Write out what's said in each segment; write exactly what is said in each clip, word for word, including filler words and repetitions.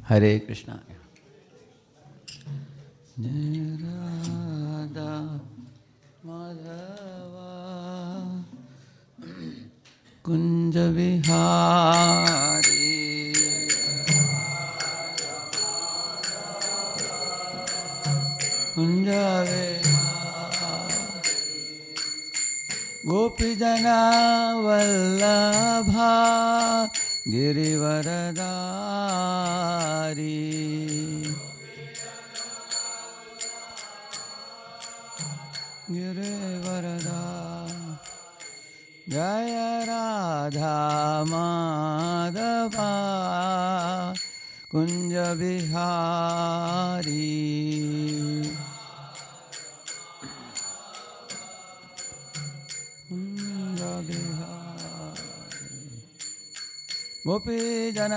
ಹರೇ ಕೃಷ್ಣ. ರಾಧಾ ಮಾಧವ ಕುಂಜ ವಿಹಾರಿ ಕುಂಜ ಗೋಪಿ ಜನ ವಲ್ಲಭ ಗಿರಿವರದಾರಿ ಗಿರಿವರದ ಜಯ ರಾಧಾ ಮಾಧವ ಕುಂಜ ವಿಹಾರಿ ಕುಂಜ ವಿಹಾರಿ ಗೋಪಿ ಜನ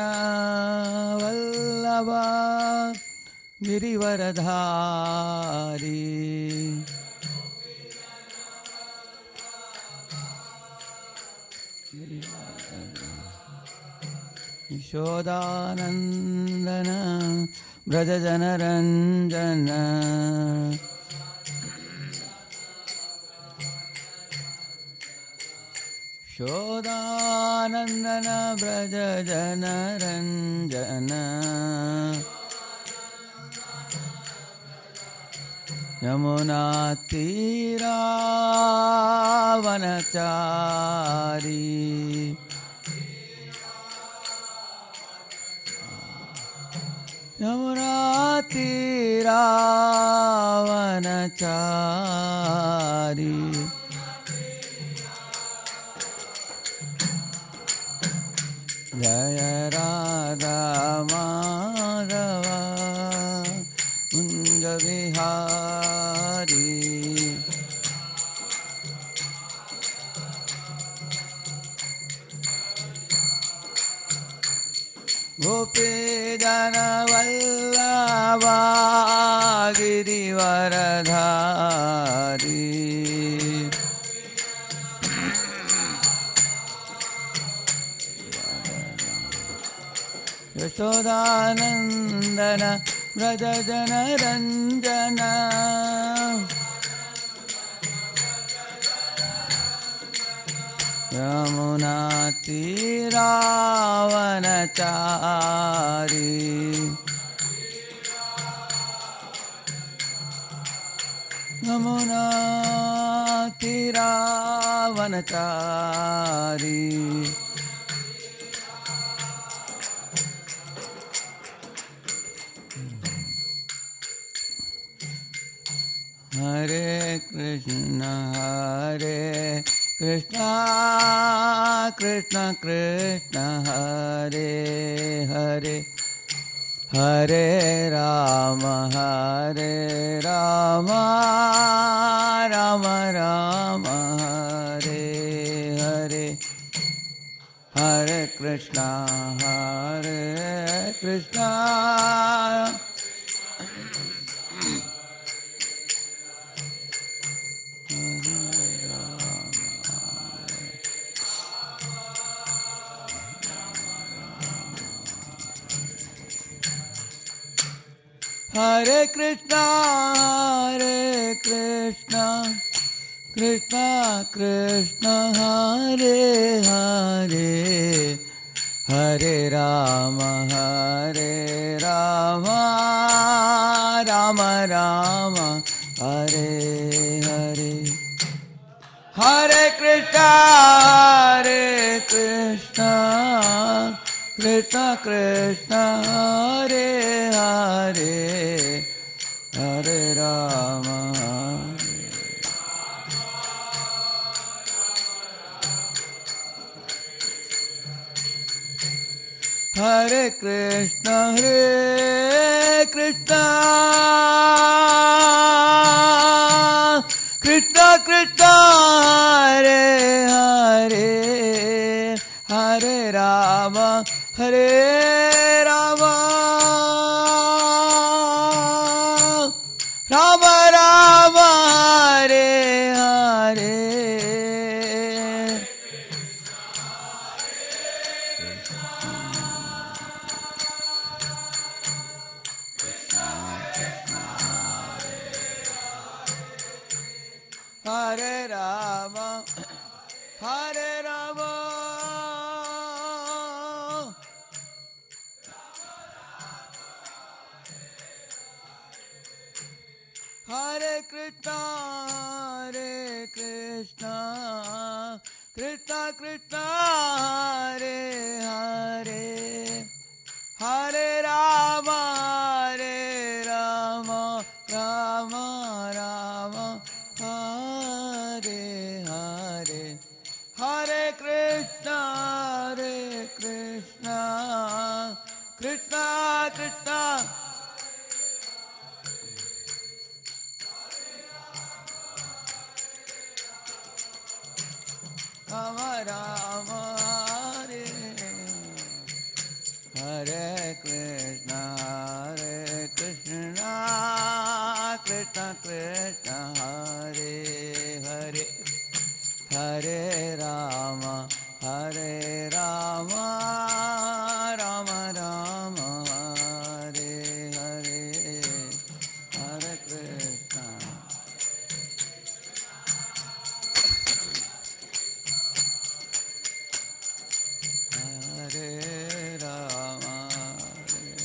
ವಲ್ಲಭ ಗಿರಿವರಧಾರಿ ಯಶೋದಾನಂದನ ಬ್ರಜ ಜನರಂಜನ ಯಶೋದಾನಂದನ ಬ್ರಜ ಜನರಂಜನ ಯಮುನಾ ತೀರಾವನಚಾರಿ ಯಮುನಾ ತೀರಾವನಚಾರಿ ಜಯ ರಾಧಾ ಮಾಧವ ಕುಂಜ ವಿಹಾರಿ ಗೋಪಿ ಜನ ವಲ್ಲಭ ಗಿರಿವರಧಾರಿ ಯಶೋದಾನಂದನ ಬ್ರಜ ಜನರಂಜನ ಯಮುನಾ ತೀರಾವನಚಾರಿ ಯಮುನಾ ತೀರಾವನಚಾರಿ ಹರೇ ಕೃಷ್ಣ ಹರೇ ಕೃಷ್ಣ ಕೃಷ್ಣ ಕೃಷ್ಣ ಹರೇ ಹರೇ ಹರೇ ರಾಮ ಹರೇ ರಾಮ ರಾಮ ರಾಮ ಹರೇ ಹರೇ Hare Krishna Hare Krishna Hare Krishna, Hare Krishna, Krishna Krishna, Hare Hare, Hare Rama, Hare Rama, Rama Rama, Hare Hare. Hare Krishna, Hare Krishna, Krishna Krishna, Hare Hare, Hare Rama, Hare Krishna, Hare Krishna, Krishna Krishna, Hare Hare, Hare Rama, Hare Rama, Rama Rama, Hare Hare. Hare Rama, Hare Krishna, Hare Krishna, Krishna Krishna, Hare Hare, Hare Rama, Hare Rama, Rama Rama, Hare Hare, Hare Krishna, Hare Krishna, Krishna Krishna, Rama Rama, Hare Hare Krishna, Hare Krishna, Krishna Krishna, Hare Hare, Hare Rama, Hare Rama, Rama Rama, Hare Hare, Hare Krishna. Hare Rama, Hare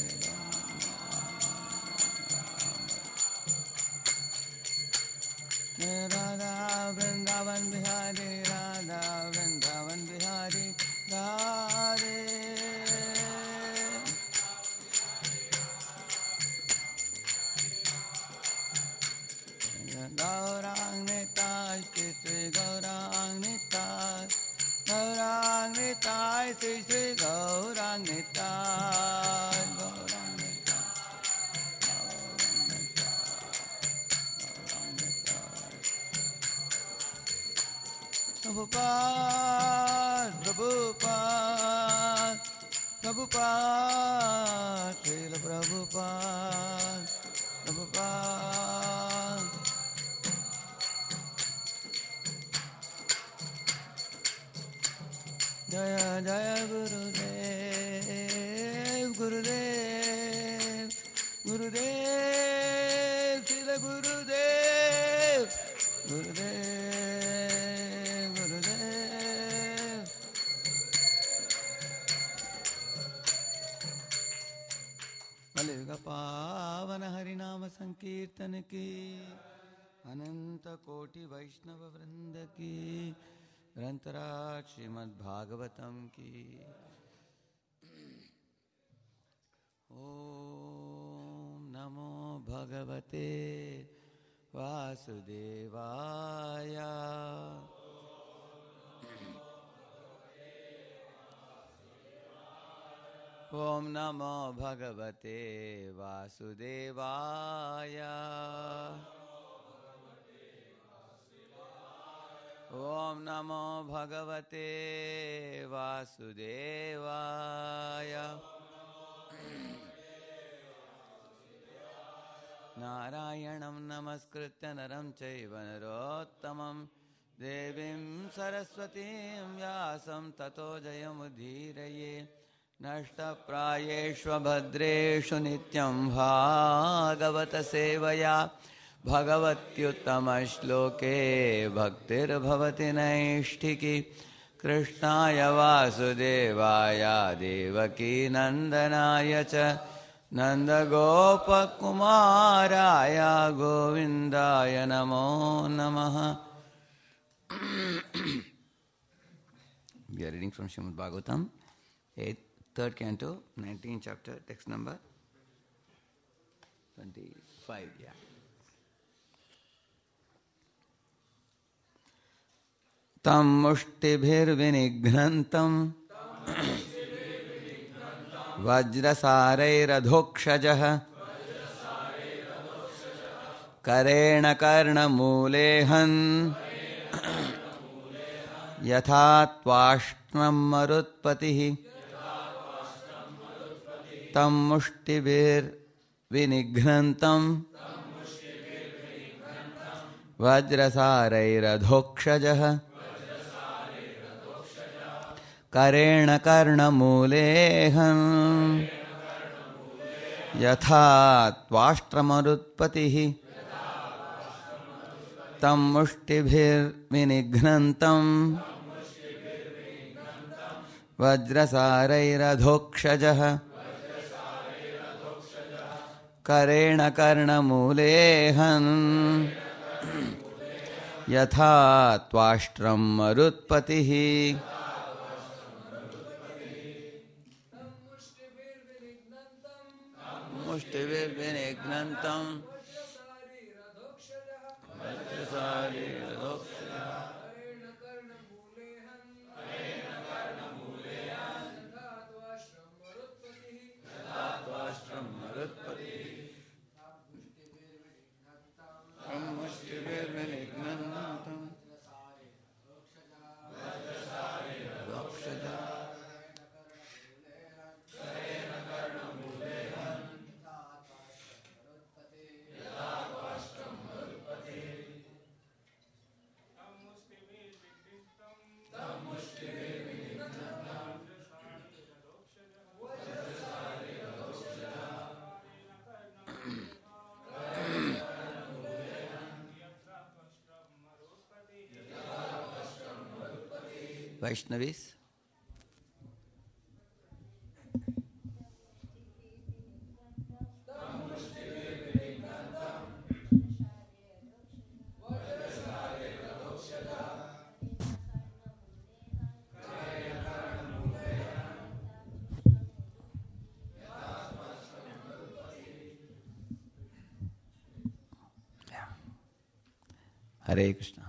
Rama, Radha Vrindavan Bihari, Radha Vrindavan Bihari, Radhe. Gaurang Nitai, Shri Gaurang Nitai, Gaurang Nitai, Shri Gaurang Nitai, Gaurang Nitai, Gaurang Nitai, Prabhupada, Prabhupada, Prabhupada, Srila Prabhupada, Prabhupada. Jaya Jaya Gurudev, Gurudev, Gurudev, Srila Gurudev, Gurudev, Gurudev. Kaliga Pavana Harinama Sankirtan ki, Ananta Koti Vaishnava Vrinda ki, ग्रंथराज Shrimad Bhagavatam की। ओम नमो भगवते वासुदेवाय। ओम नमो भगवते वासुदेवाय। ओम नमो भगवते वासुदेवाय। नारायणं नमस्कृत्य नरं चैव नरोत्तमं देवीं सरस्वतीं व्यासं ततो जयमुदीरये। नष्टप्रायेषु भद्रेषु नित्यं भागवत सेवया भगवत्युत्तमश्लोके भक्तिर्भवति नैष्ठिकी। कृष्णाय वासुदेवाय देवकी नन्दनाय च नन्दगोपकुमाराय गोविन्दाय नमो नमः। We are reading from Srimad Bhagavatam, eighth, third canto, nineteenth chapter, text number twenty-five. Yeah. Tam muष्टिभिर्विनिघ्नन्तं वज्रसारैरधोक्षजः करेण कर्णमूलेऽहन् यथा त्वाष्णं मरुत्पतिः। तं मुष्टिभिर्विनिघ्नन्तं वज्रसारैरधोक्षजः करेण कर्णमूलेऽहं यथा त्वाष्ट्रमरुत्पतिः। तं मुष्टिभिर्विनिघ्नन्तं वज्रसारैरधोक्षजः करेण कर्णमूलेऽहन् यथा त्वाष्ट्रं मरुत्पतिः मुष्टिभिर्विनिघ्नन्तं वज्रसारैरधोक्षजः त्वाष्ट्रं मरुत्पतिः मुष्टिभिर्विनिघ्नन्तं वज्रसारैरधोक्षजः Vaishnavis. Hare Krishna.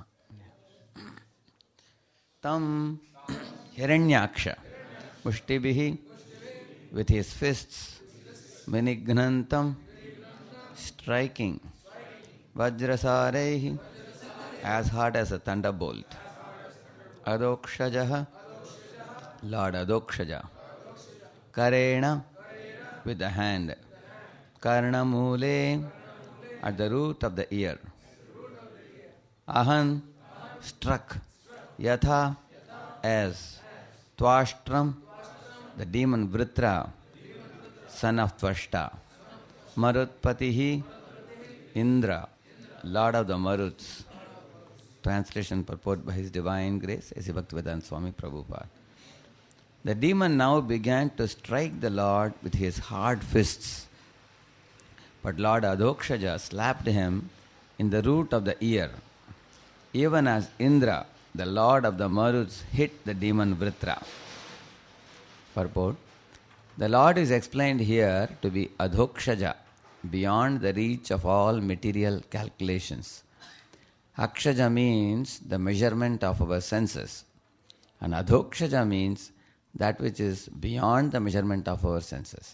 Tam Hiranyaksha Mushtibihi, with his fists, Vinignantam, striking, Vajrasarehi, as hard as a thunderbolt, Adokshajaha, Lord Adokshaja, Karena, with the hand, Karnamule, at the root of the ear, Ahan, struck, Yatha, as, Twashtram, the demon Vritra, son of Tvashta, Marutpatihi, Indra, Lord of the Maruts. Translation purport by His Divine Grace, A C Bhaktivedanta Swami Prabhupada. The demon now began to strike the Lord with his hard fists. But Lord Adokshaja slapped him in the root of the ear, even as Indra, the Lord of the Maruts, hit the demon Vritra. Purport. The Lord is explained here to be Adhokshaja, beyond the reach of all material calculations. Akshaja means the measurement of our senses, and Adhokshaja means that which is beyond the measurement of our senses.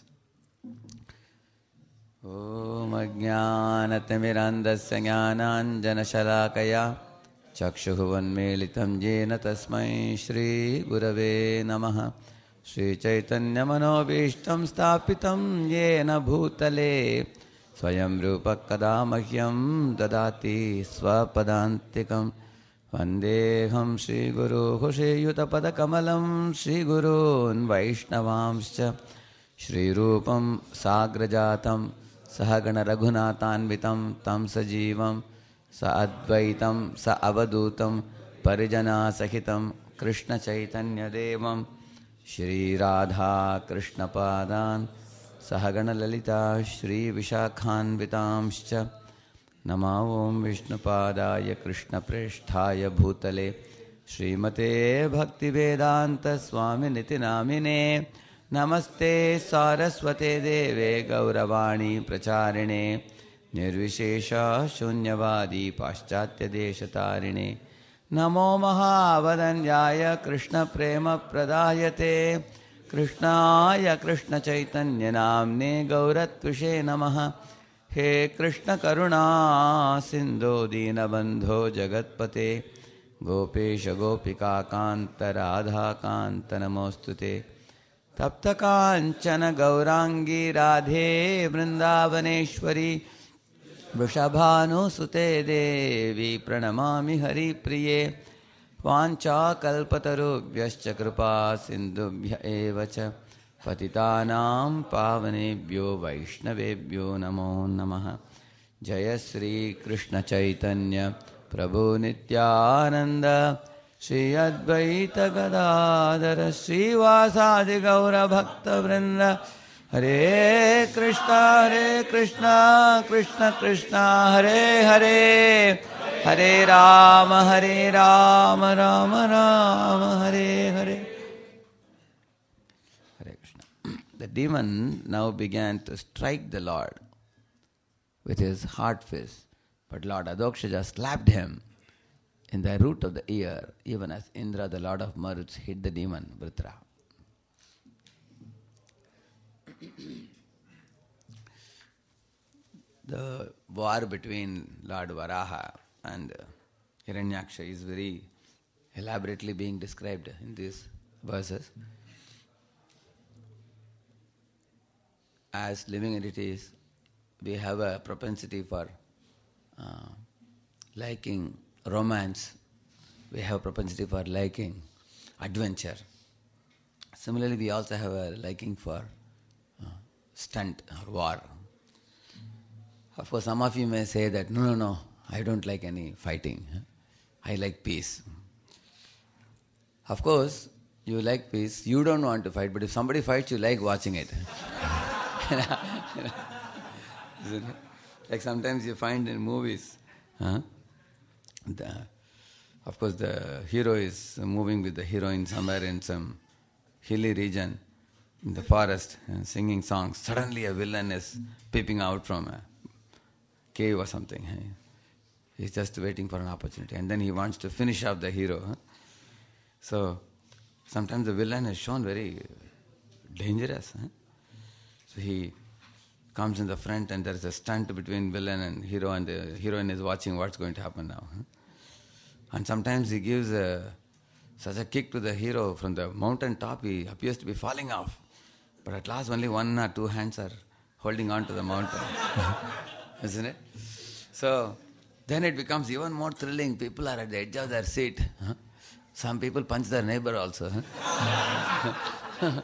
Om Ajnanatirmirandasya Jnananjanashalakaya Chakshuhuvanmelitam Jena Tasmai Shri Gurave Namaha Shri Chaitanya Manobishtam Stapitam Jena Bhutale Swayam Rupa Kadamahyam Dadati Swapadantikam Vandeham Shri Guru Hushe Yutapada Kamalam Shri Gurun Vaishnavamscha Shri Rupam Sagrajatam Sahagana Raghunathanvitam Tam Sajivam Sa Advaitam Sa Avadutam Parijana Sahitam Krishna Chaitanya Devam Shri Radha Krishna Padan Sahagana Lalita Shri Vishakhanvitamscha Nama Om Vishnu Padaya Krishna Preshthaya Bhutale Srimate Bhakti Vedanta Swami Niti Namine Namaste Saraswate Deve Gauravani Pracharine Nirvishesha Shunyavadi Paschatya Deshatarine Namo Mahavadanyaya Krishna Prema Pradayate Krishnaya Krishna Chaitanya Namne Gauratvishe Namaha He Krishna Karuna Sindhu Dinabandho Jagatpate Gopesha Gopika Kanta Radha Kanta Namostute Tapta Kanchana Gaurangi Radhe Vrindavaneshwari Vrishabhanu Sute Devi Pranamami Hari Priye Vancha Kalpatarubhyascha Kripa Sindhubhya Evacha Patitanam Pavanebhyo Vaishnavebhyo Namo Namaha Jaya Sri Krishna Chaitanya Prabhu Nityananda Shri Advaita Gadadhara Srivasadi Gaura Bhakta Vrinda Hare Krishna Hare Krishna Krishna Krishna Hare Hare Hare Rama Hare Rama Rama Rama Hare Hare. Hare Krishna. The demon now began to strike the Lord with his hard fist, but Lord Adhokshaja slapped him in the root of the ear, even as Indra, the lord of Maruts, hit the demon Vritra. The war between Lord Varaha and Hiranyaksha is very elaborately being described in these verses. As living entities, we have a propensity for uh, liking romance. We have a propensity for liking adventure. Similarly, we also have a liking for uh, stunt or war. Of course, some of you may say that, no, no, no, I don't like any fighting. I like peace. Of course, you like peace. You don't want to fight, but if somebody fights, you like watching it. Isn't it? Like sometimes you find in movies, huh? the, of course the hero is moving with the heroine somewhere in some hilly region in the forest and singing songs. Suddenly a villain is peeping out from a cave or something. He's just waiting for an opportunity and then he wants to finish off the hero. Huh? So sometimes the villain is shown very dangerous. Huh? So he comes in the front and there is a stunt between villain and hero and the heroine is watching what's going to happen now. Huh? And sometimes he gives a, such a kick to the hero from the mountain top, he appears to be falling off. But at last only one or two hands are holding on to the mountain. Isn't it? So then it becomes even more thrilling. People are at the edge of their seat. Huh? Some people punch their neighbor also. Huh?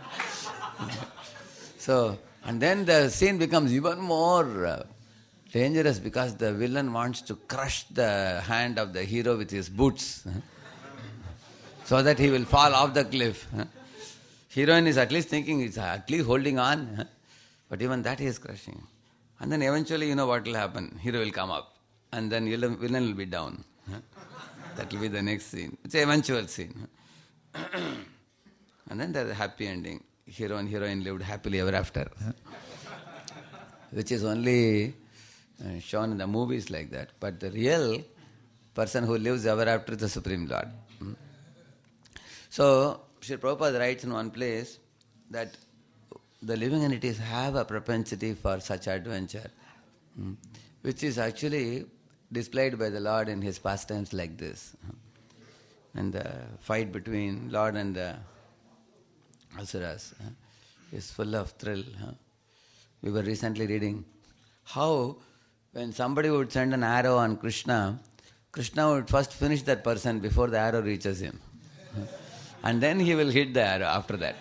So, and then the scene becomes even more uh, dangerous because the villain wants to crush the hand of the hero with his boots huh? so that he will fall off the cliff. Huh? Heroine is at least thinking he's at least holding on, huh? But even that he is crushing. And then eventually you know what will happen. Hero will come up and then villain will be down. Huh? That will be the next scene. It's an eventual scene. Huh? And then there's a happy ending. Hero and heroine lived happily ever after. Huh? Which is only uh, shown in the movies like that. But the real person who lives ever after is the Supreme Lord. Hmm? So, Sri Prabhupada writes in one place that the living entities have a propensity for such adventure, hmm? which is actually displayed by the Lord in his pastimes like this. And the fight between Lord and the Asuras huh, is full of thrill. Huh? We were recently reading how when somebody would send an arrow on Krishna, Krishna would first finish that person before the arrow reaches him. Huh? And then he will hit the arrow after that.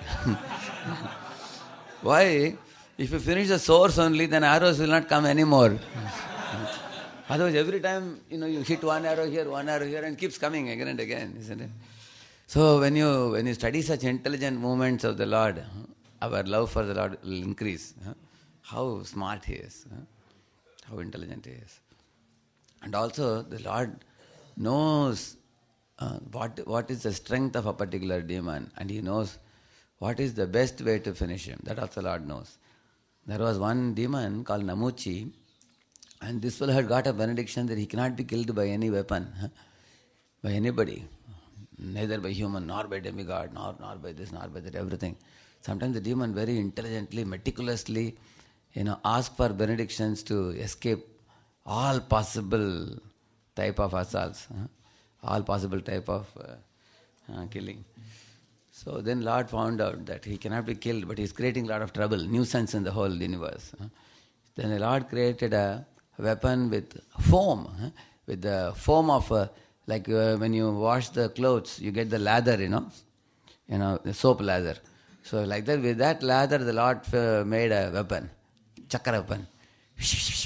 Why? If you finish the source only, then arrows will not come anymore. Otherwise, every time you know you hit one arrow here, one arrow here, and keeps coming again and again, isn't it? So when you when you study such intelligent movements of the Lord, our love for the Lord will increase. How smart he is, how intelligent he is, and also the Lord knows uh, what what is the strength of a particular demon, and he knows what is the best way to finish him. That also the Lord knows. There was one demon called Namuchi, and this fellow had got a benediction that he cannot be killed by any weapon, huh? by anybody. Neither by human, nor by demigod, nor nor by this, nor by that, everything. Sometimes the demon very intelligently, meticulously, you know, ask for benedictions to escape all possible type of assaults, huh? all possible type of uh, uh, killing. So then Lord found out that he cannot be killed, but he is creating a lot of trouble, nuisance in the whole universe. Huh? Then the Lord created a weapon with foam, huh? with the foam of a Like uh, when you wash the clothes, you get the lather, you know, you know, the soap lather. So like that, with that lather, the Lord uh, made a weapon, chakra weapon.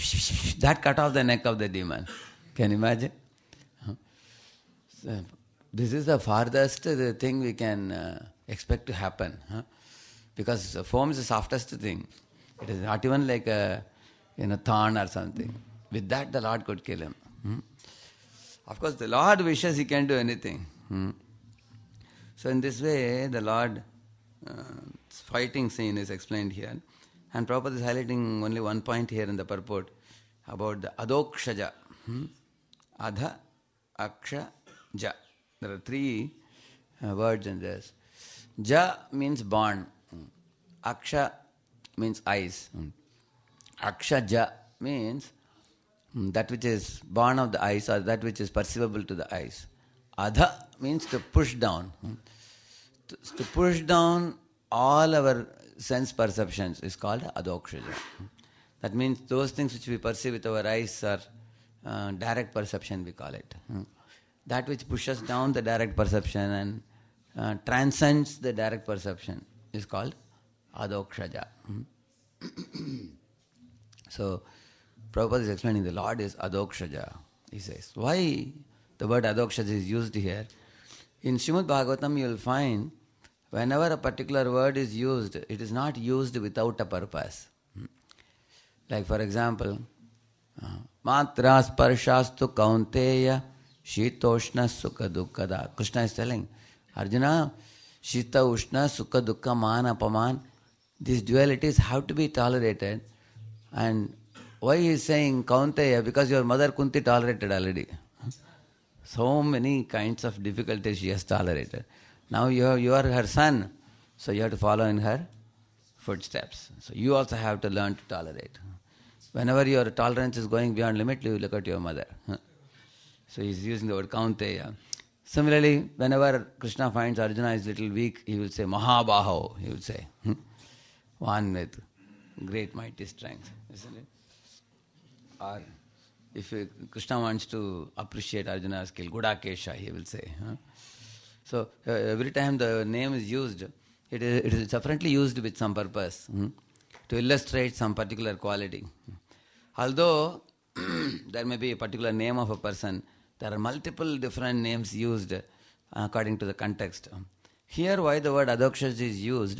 That cut off the neck of the demon. Can you imagine? So this is the farthest uh, thing we can uh, expect to happen. Huh? Because foam is the softest thing. It is not even like a you know, thorn or something. With that, the Lord could kill him. Hmm? Of course, the Lord wishes he can do anything. Hmm? So in this way, the Lord uh, fighting scene is explained here. And Prabhupada is highlighting only one point here in the purport about the Adokshaja. Hmm? Adha, Aksha, Ja. There are three uh, words in this. Ja means born. Aksha means eyes. Aksha Ja means that which is born of the eyes or that which is perceivable to the eyes. Adha means to push down. To, to push down all our sense perceptions is called Adokshaja. That means those things which we perceive with our eyes are uh, direct perception, we call it. That which pushes down the direct perception and uh, transcends the direct perception is called Adokshaja. So, Prabhupada is explaining the Lord is Adokshaja. He says, why the word Adokshaja is used here? In Srimad Bhagavatam you will find whenever a particular word is used, it is not used without a purpose. Like for example, Matra sparshastu kaunteya shitoshna sukha dukkada. Krishna is telling, Arjuna, shita ushna sukha dukkha man apaman. These dualities have to be tolerated. And why he is saying kaunteya? Because your mother Kunti tolerated already. So many kinds of difficulties she has tolerated. Now you are, you are her son, so you have to follow in her footsteps. So you also have to learn to tolerate. Whenever your tolerance is going beyond limit, you look at your mother. So he is using the word kaunteya. Similarly, whenever Krishna finds Arjuna is little weak, he will say Mahabaho, he will say. One with great mighty strength, isn't it? Or if Krishna wants to appreciate Arjuna's skill, Gudakesha, he will say. Huh? So uh, every time the name is used, it is, it is differently used with some purpose, hmm? to illustrate some particular quality. Although there may be a particular name of a person, there are multiple different names used uh, according to the context. Here, why the word Adokshaja is used?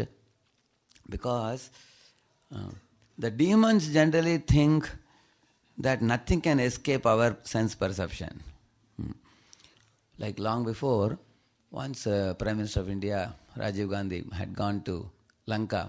Because uh, the demons generally think that nothing can escape our sense perception. Hmm. Like long before, once uh, Prime Minister of India, Rajiv Gandhi, had gone to Lanka.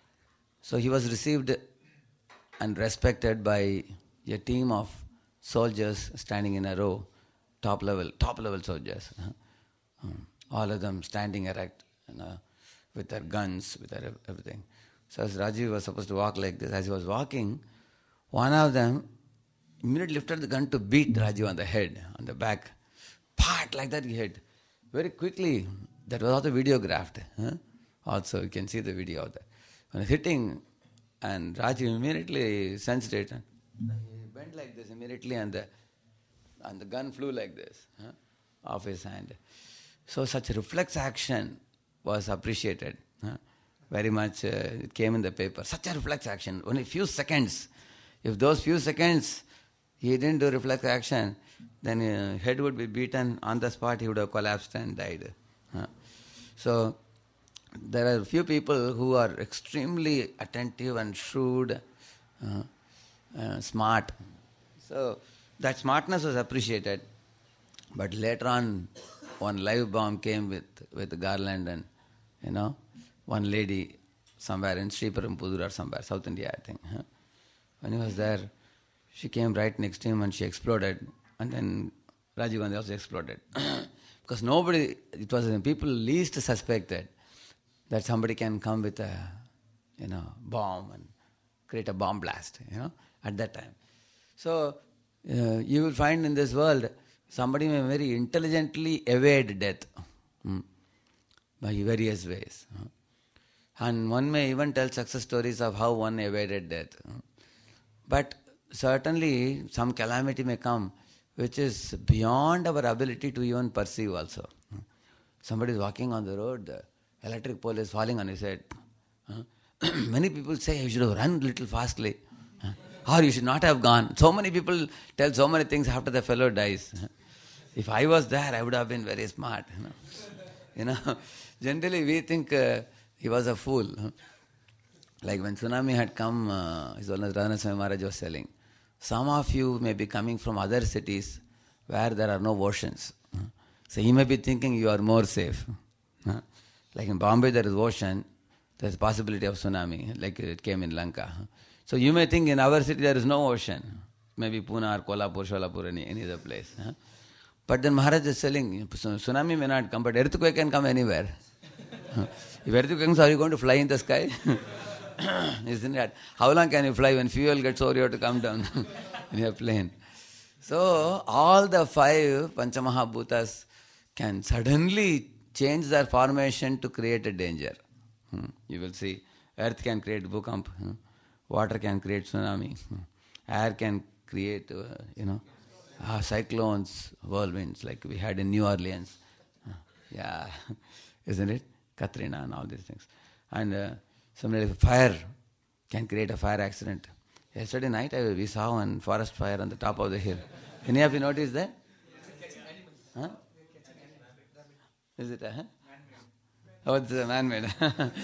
So he was received and respected by a team of soldiers standing in a row, top level, top level soldiers. Uh, all of them standing erect, you know, with their guns, with their everything. So as Rajiv was supposed to walk like this, as he was walking, one of them immediately lifted the gun to beat Rajiv on the head, on the back. Pat, like that he hit. Very quickly, that was also videographed. Huh? Also, you can see the video of that. When hitting, and Rajiv immediately sensed it. And he bent like this immediately, and the, and the gun flew like this, huh? off his hand. So such reflex action was appreciated. Huh? Very much, uh, it came in the paper. Such a reflex action, only few seconds. If those few seconds he didn't do reflex action, then uh, head would be beaten on the spot, he would have collapsed and died. Huh? So, there are few people who are extremely attentive and shrewd, uh, uh, smart. So, that smartness was appreciated. But later on, one live bomb came with, with Garland and, you know, one lady somewhere in Sri Perumbudur or somewhere, South India, I think. Huh? When he was there, she came right next to him and she exploded. And then Rajiv Gandhi also exploded. Because nobody, it was the people least suspected that somebody can come with a, you know, bomb and create a bomb blast, you know, at that time. So, uh, you will find in this world, somebody may very intelligently evade death hmm, by various ways. Huh? And one may even tell success stories of how one evaded death. Huh? But certainly some calamity may come which is beyond our ability to even perceive also. Somebody is walking on the road, the electric pole is falling on his head. Many people say you should have run a little fastly. Or you should not have gone. So many people tell so many things after the fellow dies. If I was there, I would have been very smart. You know, you know. Generally, we think uh, he was a fool. Like when tsunami had come, uh, his Holiness Radhanath Swami Maharaj was telling, some of you may be coming from other cities where there are no oceans. So he may be thinking you are more safe. Like in Bombay, there is ocean. There is possibility of tsunami, like it came in Lanka. So you may think in our city there is no ocean. Maybe Pune or Kolhapur, Sholapur, any, any other place. But then Maharaj is telling, tsunami may not come, but earthquake can come anywhere. If earthquake comes, are you going to fly in the sky? Isn't it? How long can you fly when fuel gets over, you have to come down in your plane. So all the five Panchamahabhutas can suddenly change their formation to create a danger. Hmm. You will see, earth can create bhukamp, hmm. water can create tsunami, hmm. air can create, uh, you know, uh, cyclones, whirlwinds like we had in New Orleans. Uh, yeah, isn't it? Katrina and all these things. And uh, similarly, fire can create a fire accident. Yesterday night I, we saw one forest fire on the top of the hill. Any of you noticed that? Huh? Is it a... Huh? Oh, it's a man-made.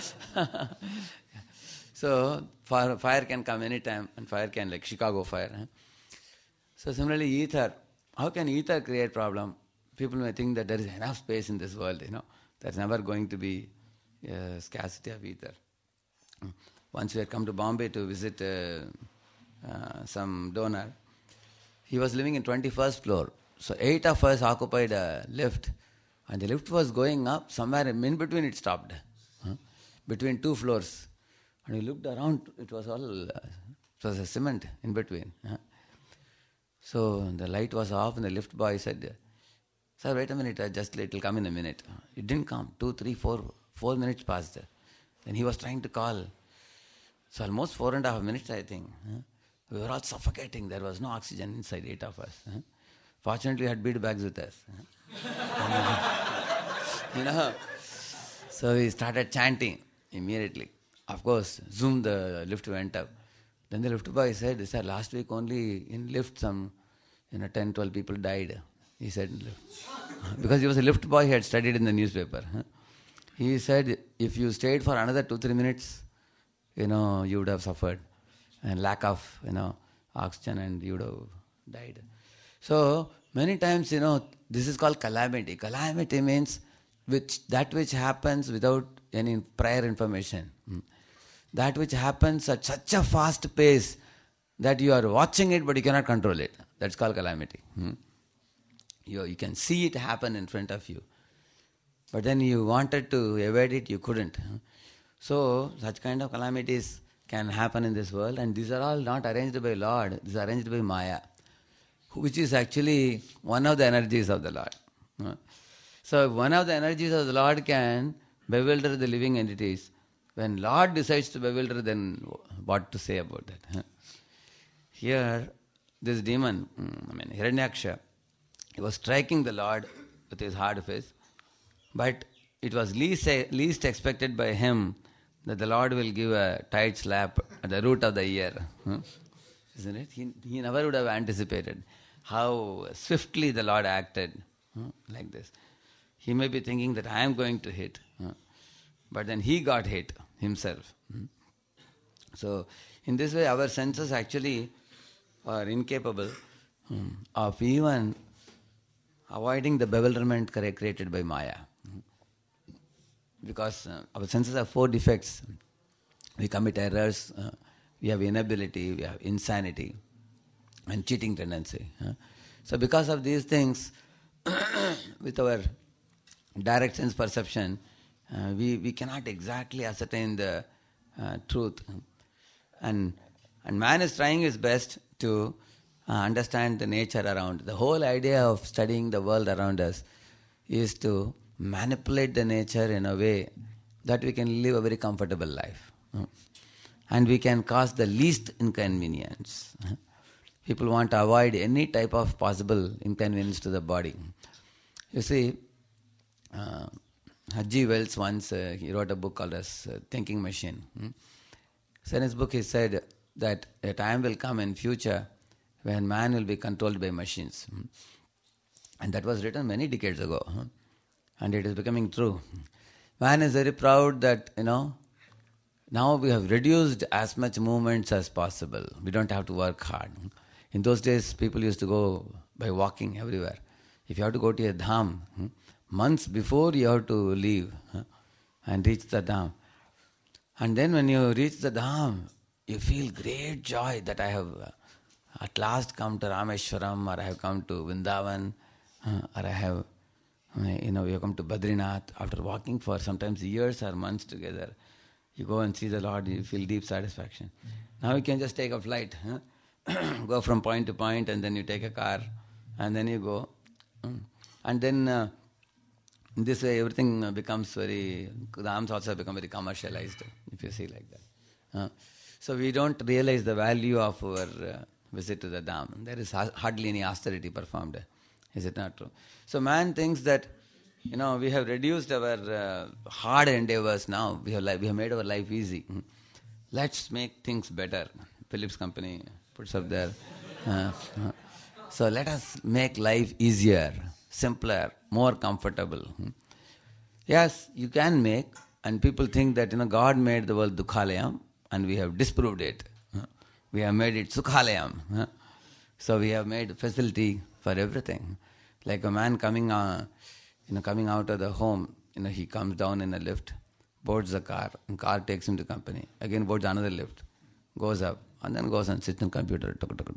So, fire, fire can come anytime, and fire can, like Chicago fire. Huh? So, similarly, ether. How can ether create problem? People may think that there is enough space in this world, you know. There's never going to be uh, scarcity of ether. Once we had come to Bombay to visit uh, uh, some donor, he was living in twenty-first floor. So, eight of us occupied a lift. And the lift was going up, somewhere in between it stopped, huh? Between two floors. And we looked around, it was all, uh, it was a cement in between. Huh? So the light was off and the lift boy said, sir, wait a minute, uh, just it will come in a minute. It didn't come, two, three, four, four minutes passed. Then he was trying to call. So almost four and a half minutes, I think. Huh? We were all suffocating, there was no oxygen inside, eight of us. Huh? Fortunately, we had bead bags with us. Huh? You know, so we started chanting immediately. Of course, zoom, the lift went up. Then the lift boy said, sir, last week only in lift some, you know, ten, twelve people died. He said, because he was a lift boy, he had studied in the newspaper. He said, if you stayed for another two, three minutes, you know, you would have suffered. And lack of, you know, oxygen and you would have died. So, many times, you know, this is called calamity. Calamity means which that which happens without any prior information. Hmm. That which happens at such a fast pace that you are watching it but you cannot control it. That's called calamity. Hmm. You, you can see it happen in front of you. But then you wanted to evade it, you couldn't. So, such kind of calamities can happen in this world, and these are all not arranged by Lord, these are arranged by Maya, which is actually one of the energies of the Lord. So one of the energies of the Lord can bewilder the living entities. When Lord decides to bewilder, then what to say about that? Here, this demon, I mean Hiranyaksha, he was striking the Lord with his hard fist, but it was least, least expected by him that the Lord will give a tight slap at the root of the ear. Isn't it? He, he never would have anticipated how swiftly the Lord acted huh, like this. He may be thinking that I am going to hit, huh, but then he got hit himself. Hmm. So, in this way, our senses actually are incapable hmm, of even avoiding the bewilderment created by Maya. Hmm. Because uh, our senses have four defects. We commit errors, uh, we have inability, we have insanity, and cheating tendency. Huh? So because of these things, with our direct sense perception, uh, we, we cannot exactly ascertain the uh, truth. And, and man is trying his best to uh, understand the nature around. The whole idea of studying the world around us is to manipulate the nature in a way that we can live a very comfortable life. Huh? And we can cause the least inconvenience. Huh? People want to avoid any type of possible inconvenience to the body. You see, uh, H G Wells once, uh, he wrote a book called as uh, Thinking Machine. Hmm? So in his book he said that a time will come in future when man will be controlled by machines. Hmm? And that was written many decades ago. Huh? And it is becoming true. Man is very proud that, you know, now we have reduced as much movements as possible. We don't have to work hard. In those days, people used to go by walking everywhere. If you have to go to a dham, months before you have to leave and reach the dham. And then when you reach the dham, you feel great joy that I have at last come to Rameshwaram, or I have come to Vrindavan, or I have, you know, you have come to Badrinath. After walking for sometimes years or months together, you go and see the Lord, you feel deep satisfaction. Now you can just take a flight, huh? Go from point to point, and then you take a car, and then you go. And then uh, in this way everything becomes very, the arms also become very commercialized, if you see like that. Uh, so we don't realize the value of our uh, visit to the Dham. There is hardly any austerity performed. Is it not true? So man thinks that, you know, we have reduced our uh, hard endeavors now. We have li- we have made our life easy. Let's make things better. Philips company puts up there. Uh, uh, so let us make life easier, simpler, more comfortable. Yes, you can make, and people think that, you know, God made the world Dukhalayam, and we have disproved it. We have made it Sukhalayam. So we have made facility for everything. Like a man coming uh, you know, coming out of the home, you know, he comes down in a lift, boards the car, and car takes him to company. Again boards another lift, goes up, and then goes and sits on computer.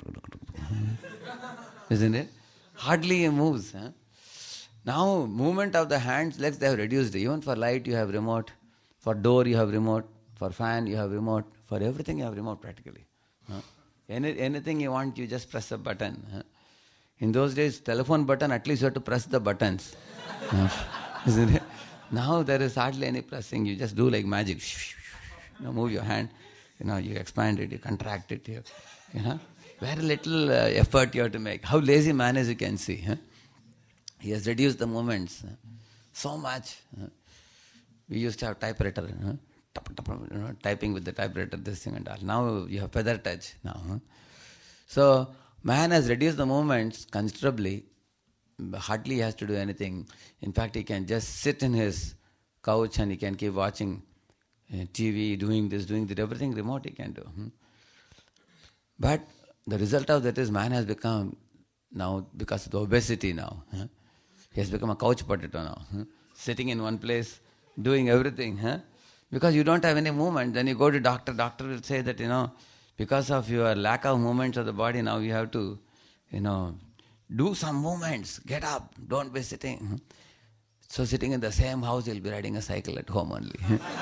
Isn't it? Hardly he moves. Huh? Now, movement of the hands, legs, they have reduced. Even for light you have remote, for door you have remote, for fan you have remote, for everything you have remote practically. Huh? Any, anything you want, you just press a button. Huh? In those days, telephone button, at least you have to press the buttons. Isn't it? Now there is hardly any pressing. You just do like magic. You know, move your hand. You know, you expand it, you contract it. You, you know, very little uh, effort you have to make. How lazy man is, you can see. Huh? He has reduced the movements huh? so much. Huh? We used to have typewriter. Huh? Tap, tap, you know, typing with the typewriter, this thing and all. Now you have feather touch. Now, huh? So man has reduced the movements considerably. Hardly he has to do anything. In fact, he can just sit in his couch and he can keep watching uh, T V, doing this, doing that, everything remote he can do. Hmm? But the result of that is man has become now, because of the obesity now, huh? He has become a couch potato now, huh? Sitting in one place, doing everything. Huh? Because you don't have any movement, then you go to doctor, doctor will say that, you know, because of your lack of movements of the body, now you have to, you know, do some movements, get up, don't be sitting. So sitting in the same house, you'll be riding a cycle at home only.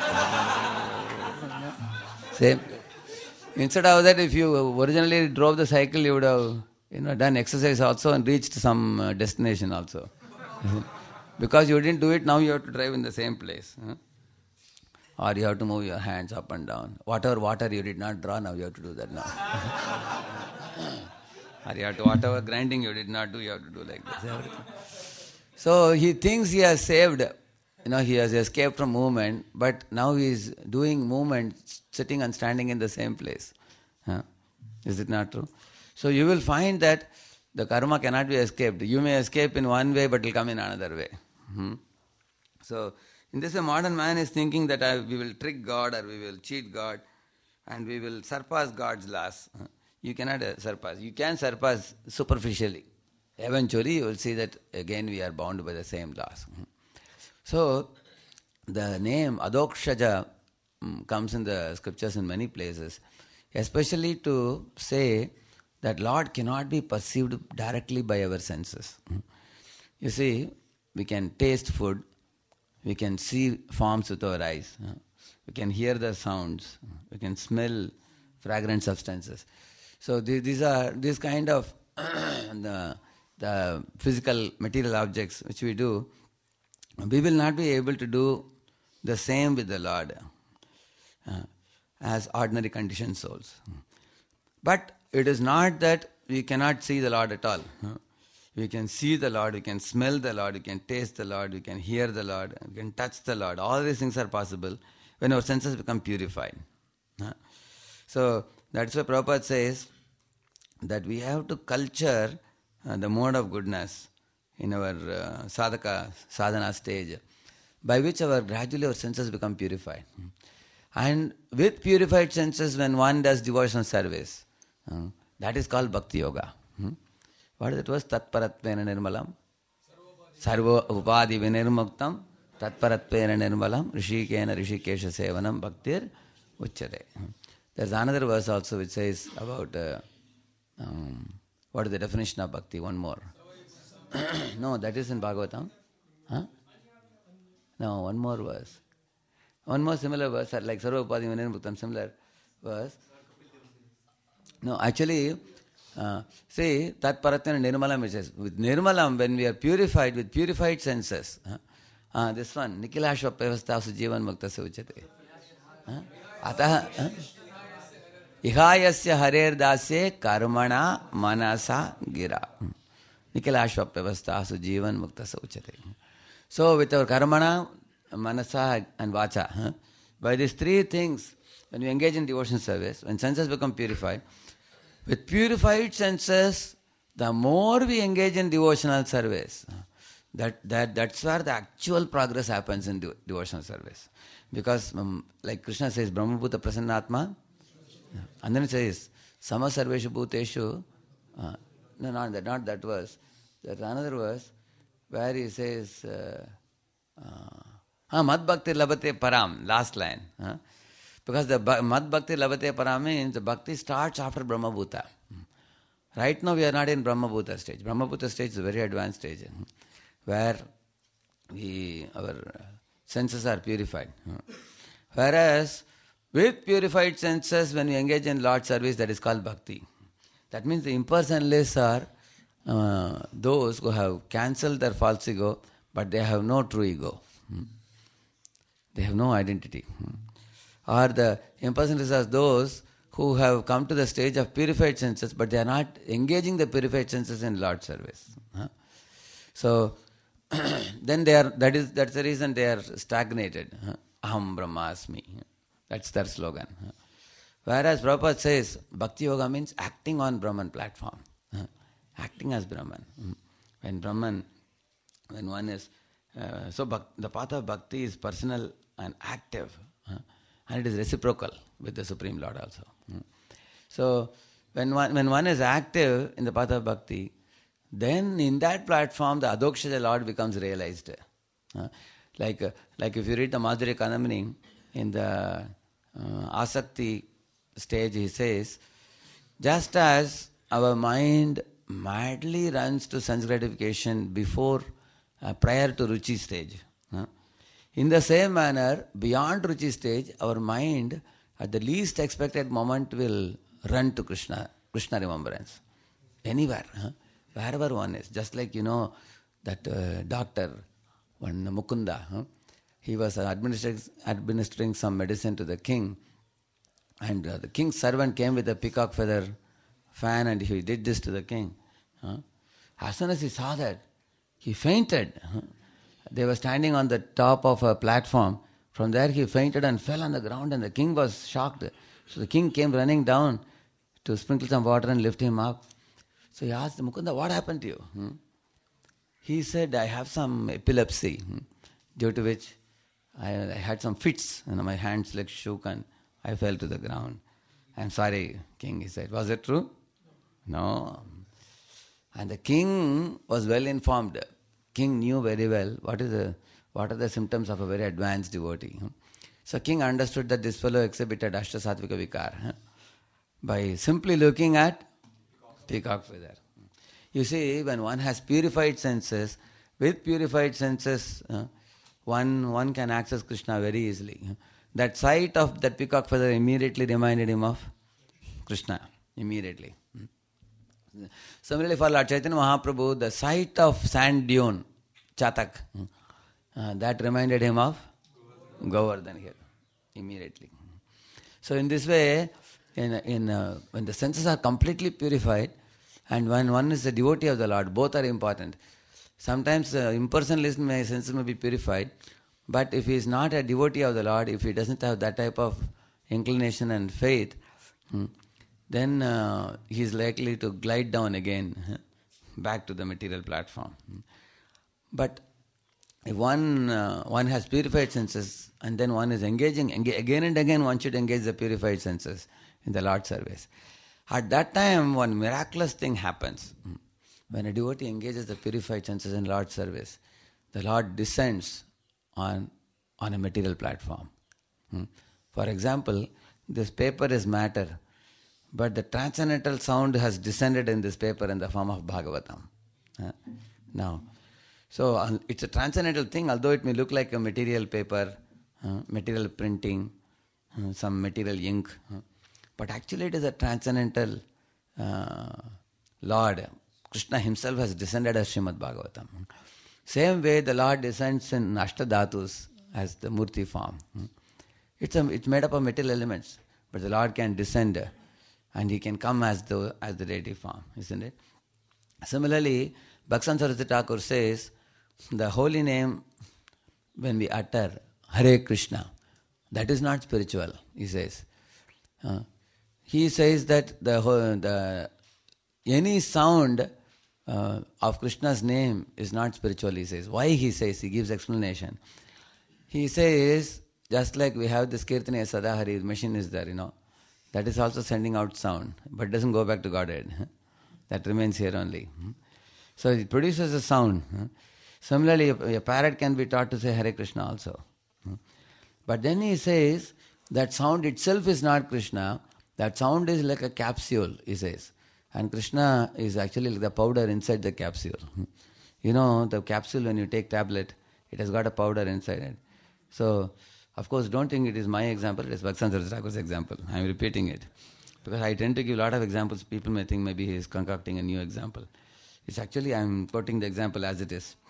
Same. Instead of that, if you originally drove the cycle, you would have, you know, done exercise also and reached some uh, destination also. Because you didn't do it, now you have to drive in the same place. Huh? Or you have to move your hands up and down. Whatever water you did not draw, now you have to do that now. Or you have to, whatever grinding you did not do, you have to do like this. Everything. So he thinks he has saved, you know, he has escaped from movement, but now he is doing movement, sitting and standing in the same place. Huh? Is it not true? So you will find that the karma cannot be escaped. You may escape in one way, but it will come in another way. Hmm? So in this way, modern man is thinking that I, we will trick God or we will cheat God and we will surpass God's laws. You cannot uh, surpass. You can surpass superficially. Eventually, you will see that again we are bound by the same laws. So, the name Adokshaja um, comes in the scriptures in many places, especially to say that Lord cannot be perceived directly by our senses. You see, we can taste food, we can see forms with our eyes, we can hear the sounds, we can smell fragrant substances. So these are these kind of the, the physical material objects which we do, we will not be able to do the same with the Lord uh, as ordinary conditioned souls. But it is not that we cannot see the Lord at all. We can see the Lord, we can smell the Lord, we can taste the Lord, we can hear the Lord, we can touch the Lord. All these things are possible when our senses become purified. So that's why Prabhupada says that we have to culture uh, the mode of goodness in our uh, sadhaka, sadhana stage, by which our gradually our senses become purified. And with purified senses, when one does devotional service, uh, that is called bhakti yoga. Hmm? What is it was? Tatparatvena nirmalam. Sarva upadi vinirmuktam. Tatparatvena nirmalam. Rishikena rishikesha sevanam bhaktir uchyate. There's another verse also which says about uh, um, what is the definition of bhakti? One more. No, that is in Bhagavatam. Huh? No, one more verse. One more similar verse, like Sarva Upadi Vinirmuktam, similar verse. No, actually, uh, see, Tat Paratana Nirmalam, it says, with Nirmalam, when we are purified, with purified senses, uh, uh, this one, Nikhilashva Pevasta Sujivan Mukta Suchate. Ataha, Ihayasya Harer Dasye Karmana Manasa Gira. Nikhilashva Pevasta Sujivan Mukta Suchate. So, with our Karmana, Manasa and Vacha. Huh? By these three things, when we engage in devotion service, when senses become purified, with purified senses, the more we engage in devotional service, that, that that's where the actual progress happens in de- devotional service. Because, um, like Krishna says, Brahma Bhuta Prasannatma, and then it says, Sama Sarveshu Bhuteshu, uh, no, not that, not that verse. There's another verse where he says, uh, uh, Ah, Mad Bhakti Labate Param, last line. Huh? Because the Mad Bhakti Labate Param means the bhakti starts after Brahma Bhuta. Right now we are not in Brahma Bhuta stage. Brahma Bhuta stage is a very advanced stage where we, our senses are purified. Whereas with purified senses, when we engage in Lord service, that is called bhakti. That means the impersonalists are uh, those who have cancelled their false ego, but they have no true ego. They have no identity. Or the impersonalists are those who have come to the stage of purified senses, but they are not engaging the purified senses in Lord service. So then they are. That is that's the reason they are stagnated. Aham Brahmasmi. That's their slogan. Whereas Prabhupada says Bhakti Yoga means acting on Brahman platform, acting as Brahman. When Brahman, when one is uh, so bhak, the path of bhakti is personal and active, huh? And it is reciprocal with the Supreme Lord also. Hmm. So when one when one is active in the path of bhakti, then in that platform the Adhokshaja Lord becomes realized. Huh? Like uh, like if you read the Madhurya Kadambini, in the uh, Asakti stage, he says, just as our mind madly runs to sense gratification before, uh, prior to Ruchi stage, huh? In the same manner, beyond Ruchi stage, our mind at the least expected moment will run to Krishna, Krishna remembrance. Anywhere, huh? Wherever one is. Just like, you know, that uh, doctor, one Mukunda, huh? He was administering, administering some medicine to the king, and uh, the king's servant came with a peacock feather fan and he did this to the king. Huh? As soon as he saw that, he fainted. Huh? They were standing on the top of a platform. From there he fainted and fell on the ground, and the king was shocked. So the king came running down to sprinkle some water and lift him up. So he asked Mukunda, what happened to you? Hmm? He said, I have some epilepsy, hmm, due to which I, I had some fits. You know, my hands like shook and I fell to the ground. I'm sorry, king, he said. Was it true? No. And the king was well informed. King knew very well what is the what are the symptoms of a very advanced devotee. So king understood that this fellow exhibited Ashtasattvika Vikar by simply looking at peacock feather. You see, when one has purified senses, with purified senses, uh, one one can access Krishna very easily. That sight of that peacock feather immediately reminded him of Krishna. Immediately. Similarly, for Lord Chaitanya Mahaprabhu, the sight of sand dune, Chatak, uh, that reminded him of Govardhan here, immediately. So in this way, in in uh, when the senses are completely purified, and when one is a devotee of the Lord, both are important. Sometimes uh, impersonalist may senses may be purified, but if he is not a devotee of the Lord, if he doesn't have that type of inclination and faith, hmm, then uh, he is likely to glide down again back to the material platform. But if one uh, one has purified senses and then one is engaging, enga- again and again one should engage the purified senses in the Lord's service. At that time, one miraculous thing happens. When a devotee engages the purified senses in Lord's service, the Lord descends on, on a material platform. For example, this paper is matter, but the transcendental sound has descended in this paper in the form of Bhagavatam. Now, so uh, it's a transcendental thing, although it may look like a material paper, uh, material printing, uh, some material ink, uh, but actually it is a transcendental uh, Lord. Krishna himself has descended as Srimad Bhagavatam. Same way the Lord descends in Ashtadhatus as the Murti form. It's, a, it's made up of material elements, but the Lord can descend and he can come as the, as the deity form, isn't it? Similarly, Bhaksan Saraswati Thakur says, the holy name, when we utter Hare Krishna, that is not spiritual, he says. Uh, he says that the, the any sound uh, of Krishna's name is not spiritual, he says. Why he says? He gives explanation. He says, just like we have this Kirtaniya Sadahari, the machine is there, you know, that is also sending out sound, but doesn't go back to Godhead. That remains here only. So it produces a sound. Similarly, a parrot can be taught to say Hare Krishna also. But then he says that sound itself is not Krishna. That sound is like a capsule, he says. And Krishna is actually like the powder inside the capsule. You know, the capsule, when you take tablet, it has got a powder inside it. So, of course, don't think it is my example, it is Bhaksan Saraswati Thakur's example. I am repeating it. Because I tend to give a lot of examples, people may think maybe he is concocting a new example. It's actually, I am quoting the example as it is.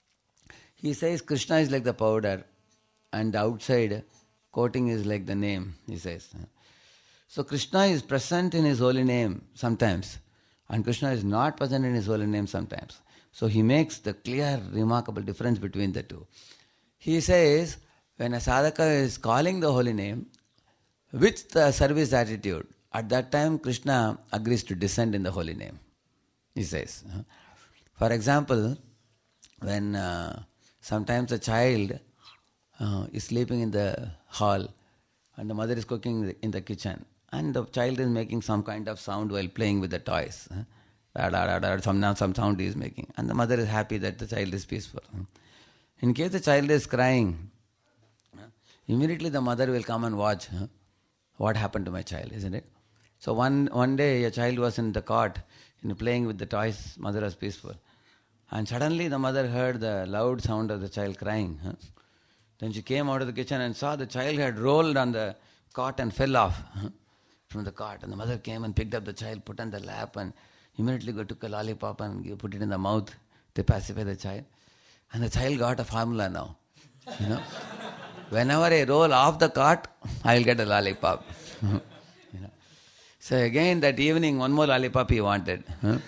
He says Krishna is like the powder and the outside coating is like the name, he says. So Krishna is present in his holy name sometimes and Krishna is not present in his holy name sometimes. So he makes the clear, remarkable difference between the two. He says, when a sadhaka is calling the holy name, with the service attitude, at that time Krishna agrees to descend in the holy name, he says. For example, when uh, sometimes a child uh, is sleeping in the hall and the mother is cooking in the kitchen and the child is making some kind of sound while playing with the toys. Da, da, da, da, some, some sound he is making. And the mother is happy that the child is peaceful. In case the child is crying, immediately the mother will come and watch what happened to my child, isn't it? So one one day a child was in the cot, you know, playing with the toys, mother was peaceful. And suddenly the mother heard the loud sound of the child crying. Huh? Then she came out of the kitchen and saw the child had rolled on the cot and fell off huh, from the cot. And the mother came and picked up the child, put on the lap and immediately go took a lollipop and put it in the mouth to pacify the child. And the child got a formula now. You know, whenever I roll off the cot, I will get a lollipop. You know. So again that evening, one more lollipop he wanted. Huh?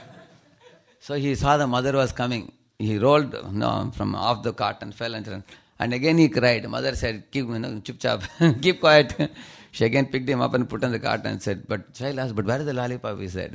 So he saw the mother was coming. He rolled no, from off the cart and fell and and again he cried. Mother said, "Keep, you know, chup chap, keep quiet." She again picked him up and put on the cart and said, "But child asked, but where is the lollipop?" He said.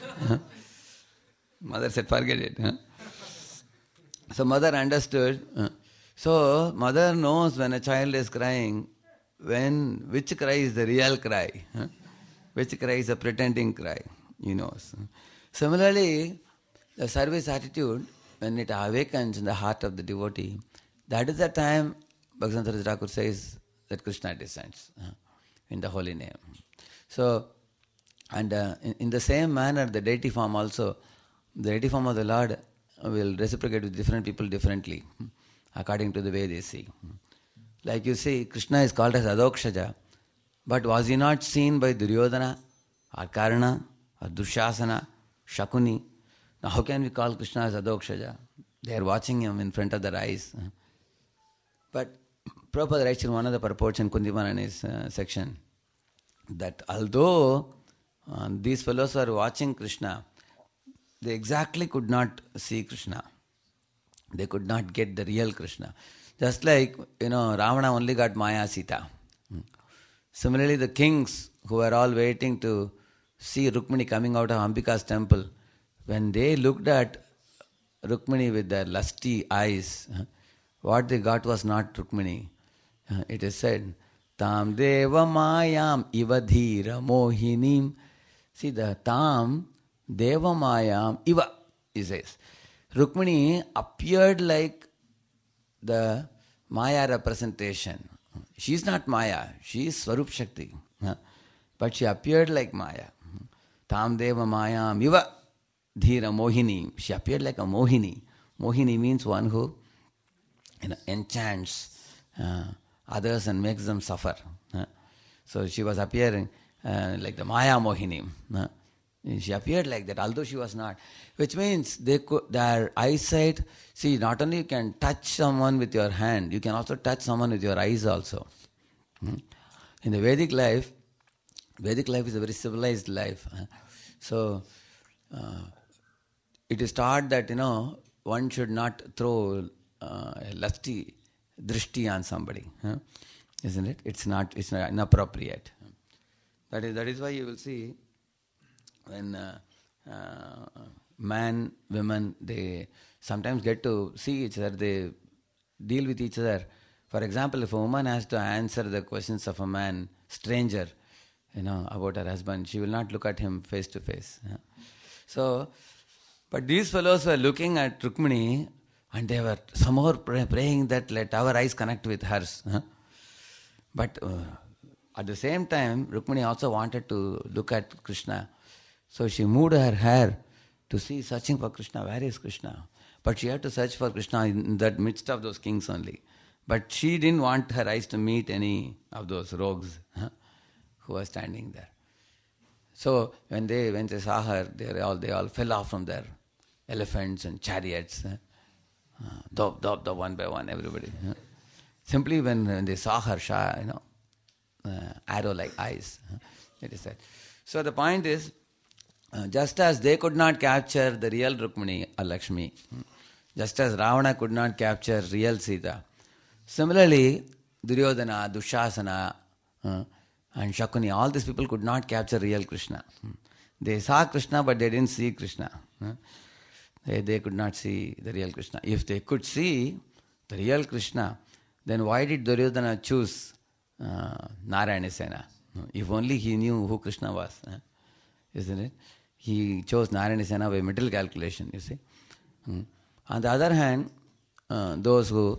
Mother said, "Forget it." Huh? So mother understood. Huh? So mother knows when a child is crying, when which cry is the real cry, huh? Which cry is a pretending cry. He knows. Similarly, the service attitude, when it awakens in the heart of the devotee, that is the time Bhaksan Saraswati Thakur says that Krishna descends uh, in the holy name. So, and uh, in, in the same manner, the deity form also, the deity form of the Lord will reciprocate with different people differently, according to the way they see. Like you see, Krishna is called as Adokshaja, but was he not seen by Duryodhana, or Karna, or Dushasana, Shakuni? Now how can we call Krishna as Adokshaja? They are watching him in front of their eyes. But Prabhupada writes in one of the purports in Kundimanani's uh, section that although uh, these fellows are watching Krishna, they exactly could not see Krishna. They could not get the real Krishna. Just like, you know, Ravana only got Maya Sita. Similarly, the kings who were all waiting to see Rukmini coming out of Ambika's temple, when they looked at Rukmini with their lusty eyes. What they got was not Rukmini. It is said, Tam deva mayam iva dhira mohinim. See the Tam deva mayam iva, he says. Rukmini appeared like the Maya representation. She is not Maya, she is Swarup Shakti. But she appeared like Maya. Tam deva mayam iva dhira mohini. She appeared like a mohini. Mohini means one who, you know, enchants uh, others and makes them suffer. Uh, so she was appearing uh, like the Maya Mohini. Uh, she appeared like that, although she was not. Which means they could, their eyesight, see, not only you can touch someone with your hand, you can also touch someone with your eyes also. Hmm? In the Vedic life, Vedic life is a very civilized life. Uh, so, uh, it is taught that, you know, one should not throw uh, a lusty drishti on somebody, huh? Isn't it? It's not. It's not inappropriate. That is. That is why you will see when uh, uh, man, women, they sometimes get to see each other. They deal with each other. For example, if a woman has to answer the questions of a man, stranger, you know, about her husband, she will not look at him face to face. Huh? So, but these fellows were looking at Rukmini. And they were somehow pray, praying that let our eyes connect with hers. Huh? But uh, at the same time, Rukmini also wanted to look at Krishna. So she moved her hair to see, searching for Krishna. Where is Krishna? But she had to search for Krishna in that midst of those kings only. But she didn't want her eyes to meet any of those rogues, huh, who were standing there. So when they when they saw her, they all they all fell off from their elephants and chariots. Huh? Uh, dop, dop, dop, one by one, everybody. Huh? Simply when, when they saw her, sha, you know, uh, arrow-like eyes. Huh? It is said. So the point is, uh, just as they could not capture the real Rukmini or Lakshmi, just as Ravana could not capture real Sita, similarly, Duryodhana, Dushasana, uh, and Shakuni, all these people could not capture real Krishna. They saw Krishna, but they didn't see Krishna. Huh? They, they could not see the real Krishna. If they could see the real Krishna, then why did Duryodhana choose uh, Narayanasena? If only he knew who Krishna was. Uh, isn't it? He chose Narayanasena by mental calculation, you see. Hmm. On the other hand, uh, those who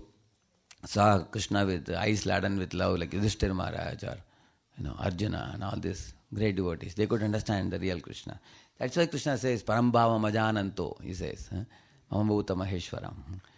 saw Krishna with eyes laden with love, like Yudhishthira Maharaj or you know, Arjuna and all these great devotees, they could understand the real Krishna. That's why Krishna says, Parambhava Majananto, he says, Mamabhuta Maheshwaram.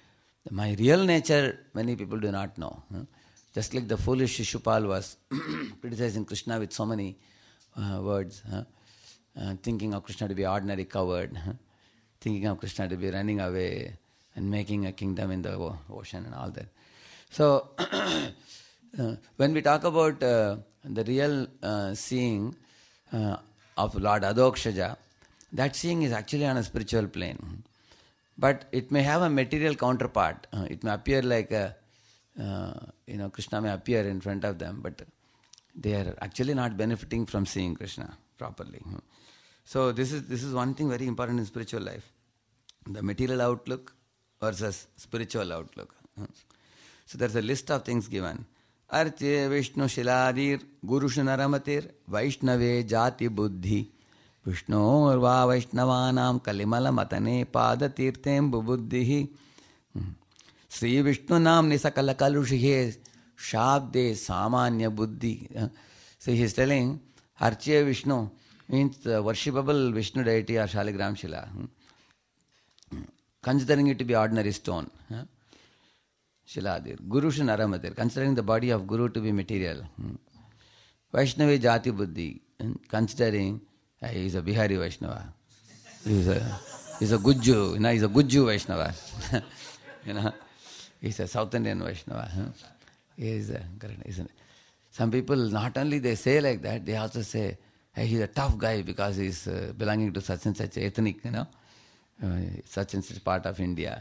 My real nature, many people do not know. Just like the foolish Shishupal was criticizing Krishna with so many uh, words, uh, uh, thinking of Krishna to be ordinary coward, uh, thinking of Krishna to be running away and making a kingdom in the o- ocean and all that. So, uh, when we talk about uh, the real uh, seeing uh, of Lord Adokshaja, that seeing is actually on a spiritual plane. But it may have a material counterpart. Uh, it may appear like a, uh, you know, Krishna may appear in front of them, but they are actually not benefiting from seeing Krishna properly. So this is this is one thing very important in spiritual life. The material outlook versus spiritual outlook. So there's a list of things given. Arche Vishnu Shiladir Gurushu Naramatir Vaishnave Jati Buddhi Vishnurva Vaishnavanam Kalimala Matane Pada Tirtem Bubuddhihi Sri Vishnu Nam Nisakala Kalushihe Shabde Samanya Buddhi. So he is telling Arche Vishnu means the worshipable Vishnu deity or Shaligram Shila, considering it to be ordinary stone. Shiladir. Guru Naramadir, considering the body of Guru to be material. Vaishnava Jati Buddhi, considering uh, he is a Bihari Vaishnava. He is a, he is a Gujju, you know, he is a Gujju Vaishnava. you know, he is a South Indian Vaishnava. Huh? He is a, isn't it? Some people not only they say like that, they also say, hey, he is a tough guy because he is uh, belonging to such and such ethnic, you know, uh, such and such part of India.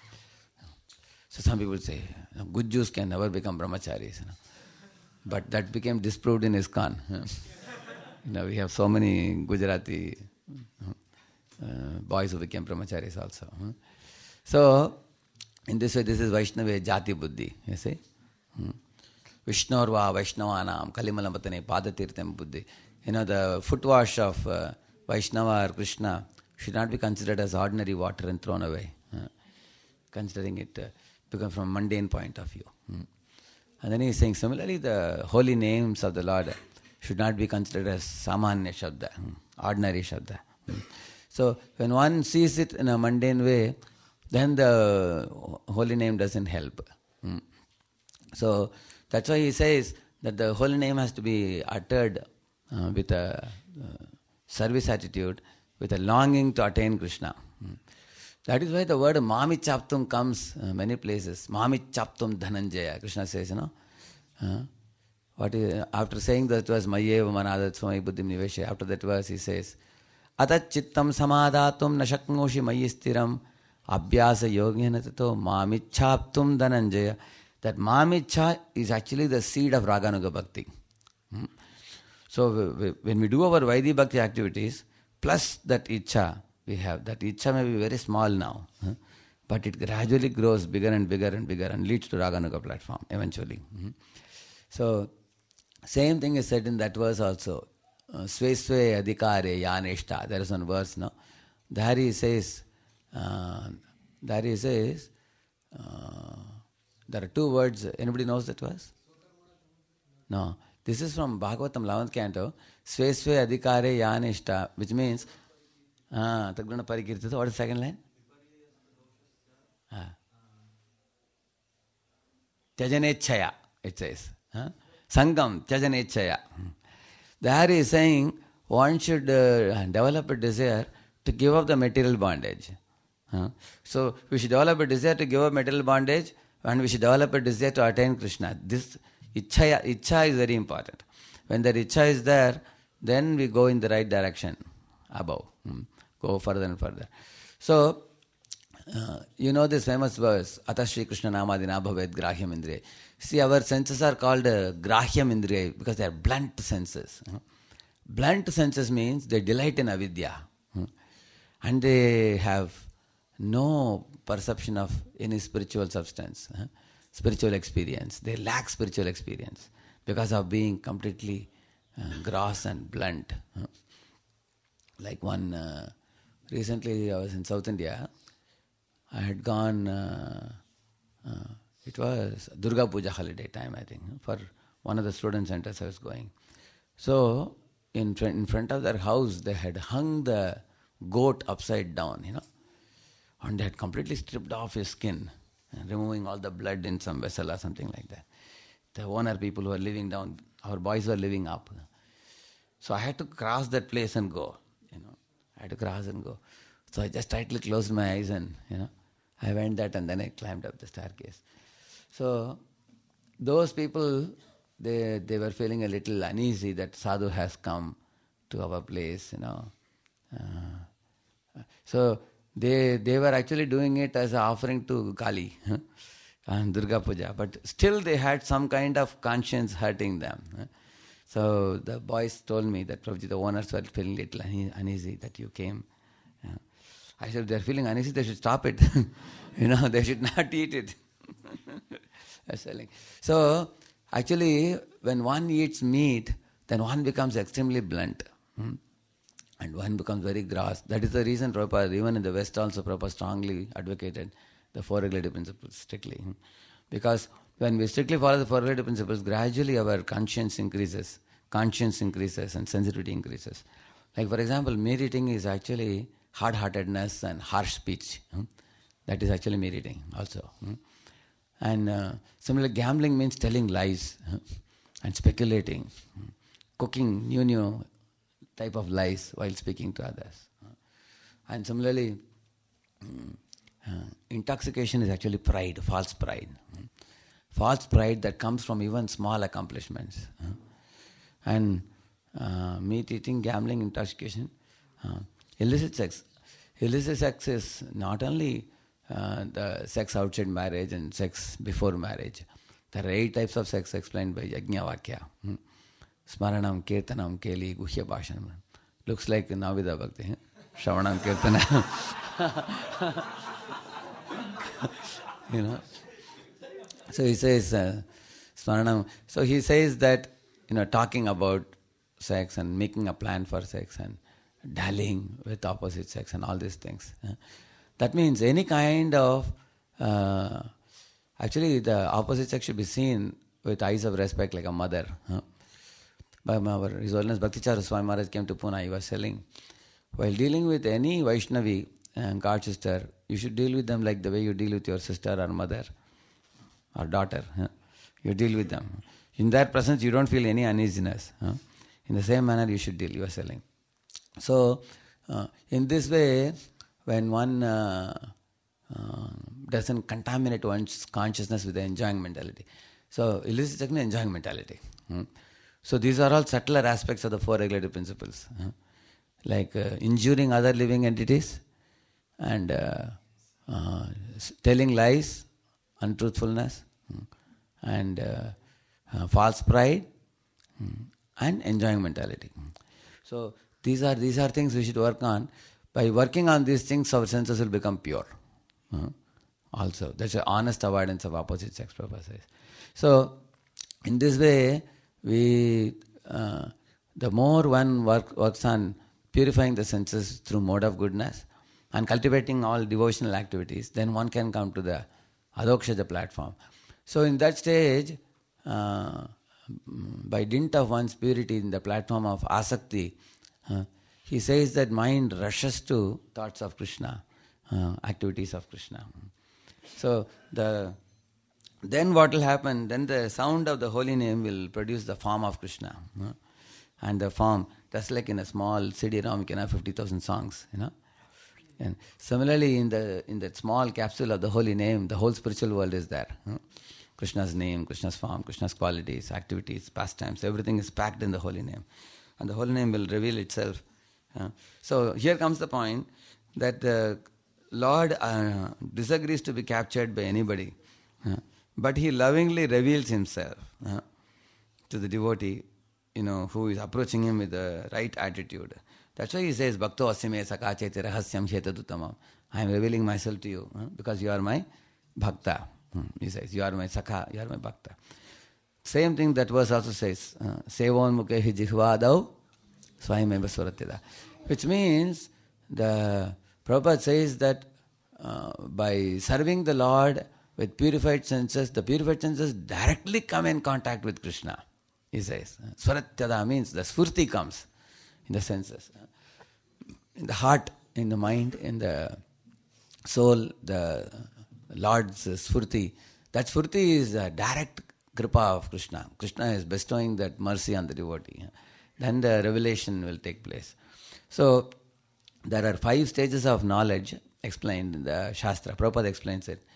So some people say, Gujjus can never become brahmacharis. You know. But that became disproved in ISKCON. you know, we have so many Gujarati uh, boys who became brahmacharis also. So, in this way, this is Vaishnava Jati Buddhi, you see. Hmm. Vishnorva Vaishnavanam Kalimalamapatane Padatirtam Buddhi. You know, the foot wash of uh, Vaishnava or Krishna should not be considered as ordinary water and thrown away. Uh, considering it uh, because from a mundane point of view. Hmm. And then he is saying, similarly, the holy names of the Lord should not be considered as samanya shabda, hmm, ordinary shabda. Hmm. So, when one sees it in a mundane way, then the holy name doesn't help. Hmm. So, that's why he says that the holy name has to be uttered uh, with a uh, service attitude, with a longing to attain Krishna. Hmm. That is why the word Mami Chaptum comes uh, many places. Mami Chaptum Dhananjaya. Krishna says, you know. Uh, what is, after saying that verse, Mayeva Manadat Swami Buddhim Niveshe, after that verse he says, Atat Chittam Samadhatum Nashaknoshi Mayistiram Abhyasa Yogena Tato Mami Chaptum Dhananjaya. That Mamicha is actually the seed of Raganuga Bhakti. Hmm? So when we do our Vaidhi Bhakti activities, plus that Icha, we have. That Icha may be very small now, huh? But it gradually grows bigger and bigger and bigger and leads to Raganuga platform eventually. Hmm? So, same thing is said in that verse also. Sve sve adhikare yaneshta. There is one verse now. There he says, uh, there he says, uh, there are two words. Anybody knows that verse? No. This is from Bhagavatam eleventh canto. Sve sve adhikare yaneshta, which means, ah, Taguna parikirtita. What is the second line? Ah. Tyajanechaya, it says. Huh? Sangam, Tyajanechaya. There he is saying one should uh, develop a desire to give up the material bondage. Huh? So we should develop a desire to give up material bondage and we should develop a desire to attain Krishna. This Ichcha, Ichcha is very important. When that Ichcha is there, then we go in the right direction above. Hmm? Go further and further. So, uh, you know this famous verse, Ata Shri Krishna Namadina Bhavet Grahyam Indriya. See, our senses are called uh, Grahyam Indriya because they are blunt senses. Uh, blunt senses means they delight in avidya. Uh, and they have no perception of any spiritual substance, uh, spiritual experience. They lack spiritual experience because of being completely uh, gross and blunt. Uh, like one, uh, recently I was in South India. I had gone, uh, uh, it was Durga Puja holiday time, I think, for one of the student centers I was going. So, in front, in front of their house, they had hung the goat upside down, you know, and they had completely stripped off his skin, and removing all the blood in some vessel or something like that. The owner people who were living down, our boys were living up. So I had to cross that place and go, you know, I had to cross and go. So I just tightly closed my eyes and, you know, I went that and then I climbed up the staircase. So those people, they they were feeling a little uneasy that sadhu has come to our place, you know. Uh, so they they were actually doing it as an offering to Kali and Durga Puja, but still they had some kind of conscience hurting them. So the boys told me that Prabhuji, the owners were feeling a little uneasy that you came. I said, if they're feeling uneasy, they should stop it. You know, they should not eat it. So, actually, when one eats meat, then one becomes extremely blunt. Hmm? And one becomes very gross. That is the reason Prabhupada, even in the West also, Prabhupada strongly advocated the four regulative principles strictly. Hmm? Because when we strictly follow the four regulative principles, gradually our conscience increases, conscience increases and sensitivity increases. Like for example, meat eating is actually hard-heartedness and harsh speech. Hmm? That is actually meat eating also. Hmm? And uh, similarly, gambling means telling lies hmm? and speculating, hmm? cooking new, new type of lies while speaking to others. Hmm? And similarly, hmm, uh, intoxication is actually pride, false pride. Hmm? False pride that comes from even small accomplishments. Hmm? And uh, meat eating, gambling, intoxication, uh, illicit sex. Illicit sex is not only uh, the sex outside marriage and sex before marriage. There are eight types of sex explained by Yajñavakya. Hmm? Smaranam, Kirtanam, Keli, Guhya Bhashanam. Looks like Navida Bhakti. Shravanam, Kirtanam. you know. So he says, uh, Smaranam. So he says that, you know, talking about sex and making a plan for sex and dallying with opposite sex and all these things. Uh, that means any kind of, uh, actually the opposite sex should be seen with eyes of respect like a mother. Huh? By our His Holiness Bhaktichara Swami Maharaj came to Pune, he was telling, while dealing with any Vaishnavi and god sister, you should deal with them like the way you deal with your sister or mother or daughter. Huh? You deal with them. In their presence, you don't feel any uneasiness. Huh? In the same manner, you should deal, you are telling. So, uh, in this way, when one uh, uh, doesn't contaminate one's consciousness with the enjoying mentality. So, illicit sex is enjoying mentality. Hmm? So, these are all subtler aspects of the four regulative principles. Huh? Like uh, injuring other living entities and uh, uh, telling lies, untruthfulness, hmm? and uh, uh, false pride, hmm? and enjoying mentality. So, these are these are things we should work on. By working on these things, our senses will become pure. Uh, also, that's an honest avoidance of opposite sex purposes. So, in this way, we uh, the more one work, works on purifying the senses through mode of goodness and cultivating all devotional activities, then one can come to the Adokshaja platform. So, in that stage, uh, by dint of one's purity in the platform of asakti, uh, he says that mind rushes to thoughts of Krishna, uh, activities of Krishna. So the then what will happen? Then the sound of the holy name will produce the form of Krishna, uh, and the form. That's like in a small C D-ROM, you can have fifty thousand songs, you know. And similarly, in the in that small capsule of the holy name, the whole spiritual world is there. Uh, Krishna's name, Krishna's form, Krishna's qualities, activities, pastimes, everything is packed in the holy name. And the holy name will reveal itself. Uh, so here comes the point that the Lord uh, disagrees to be captured by anybody. Uh, but he lovingly reveals himself uh, to the devotee, you know, who is approaching him with the right attitude. That's why he says, Bhakto asime sakachete rahasyam shetadutamam. I am revealing myself to you uh, because you are my bhakta. He says, you are my sakha, you are my bhakta. Same thing that verse also says, Sevon mukhehi jihvadau swayameva suratyada. Which means, the Prabhupada says that uh, by serving the Lord with purified senses, the purified senses directly come in contact with Krishna. He says, Swaratyada means the spurti comes in the senses. In the heart, in the mind, in the soul, the Lord's spurti. That spurti is a direct kripa of Krishna. Krishna is bestowing that mercy on the devotee. Then the revelation will take place. So, there are five stages of knowledge explained in the Shastra. Prabhupada explains it.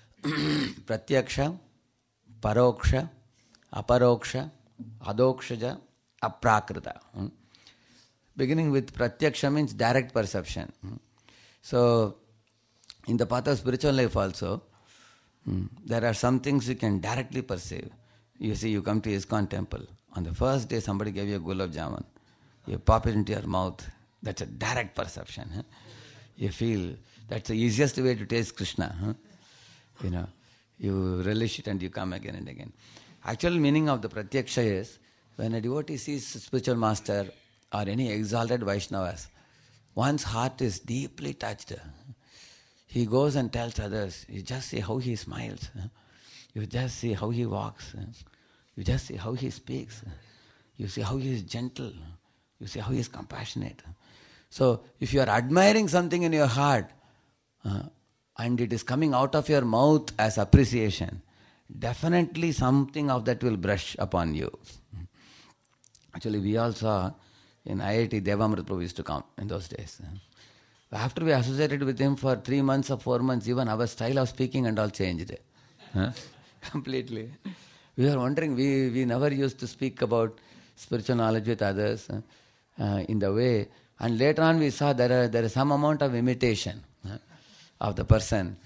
Pratyaksha, Paroksha, Aparoksha, Adokshaja, Aprakrita. Hmm? Beginning with Pratyaksha means direct perception. Hmm? So, in the path of spiritual life also, hmm, there are some things you can directly perceive. You see, you come to ISKCON temple. On the first day, somebody gave you a gulab jamun. You pop it into your mouth. That's a direct perception. Huh? You feel that's the easiest way to taste Krishna. Huh? You know, you relish it and you come again and again. Actual meaning of the Pratyaksha is when a devotee sees spiritual master or any exalted Vaishnavas, one's heart is deeply touched. He goes and tells others. You just see how he smiles. You just see how he walks. You just see how he speaks. You see how he is gentle. You see how he is compassionate. So, if you are admiring something in your heart uh, and it is coming out of your mouth as appreciation, definitely something of that will brush upon you. Actually, we all saw in I I T, Devamrit Prabhu used to come in those days. After we associated with him for three months or four months, even our style of speaking and all changed. Huh? Completely. We were wondering, we, we never used to speak about spiritual knowledge with others uh, in the way. And later on we saw there, are, there is some amount of imitation uh, of the person.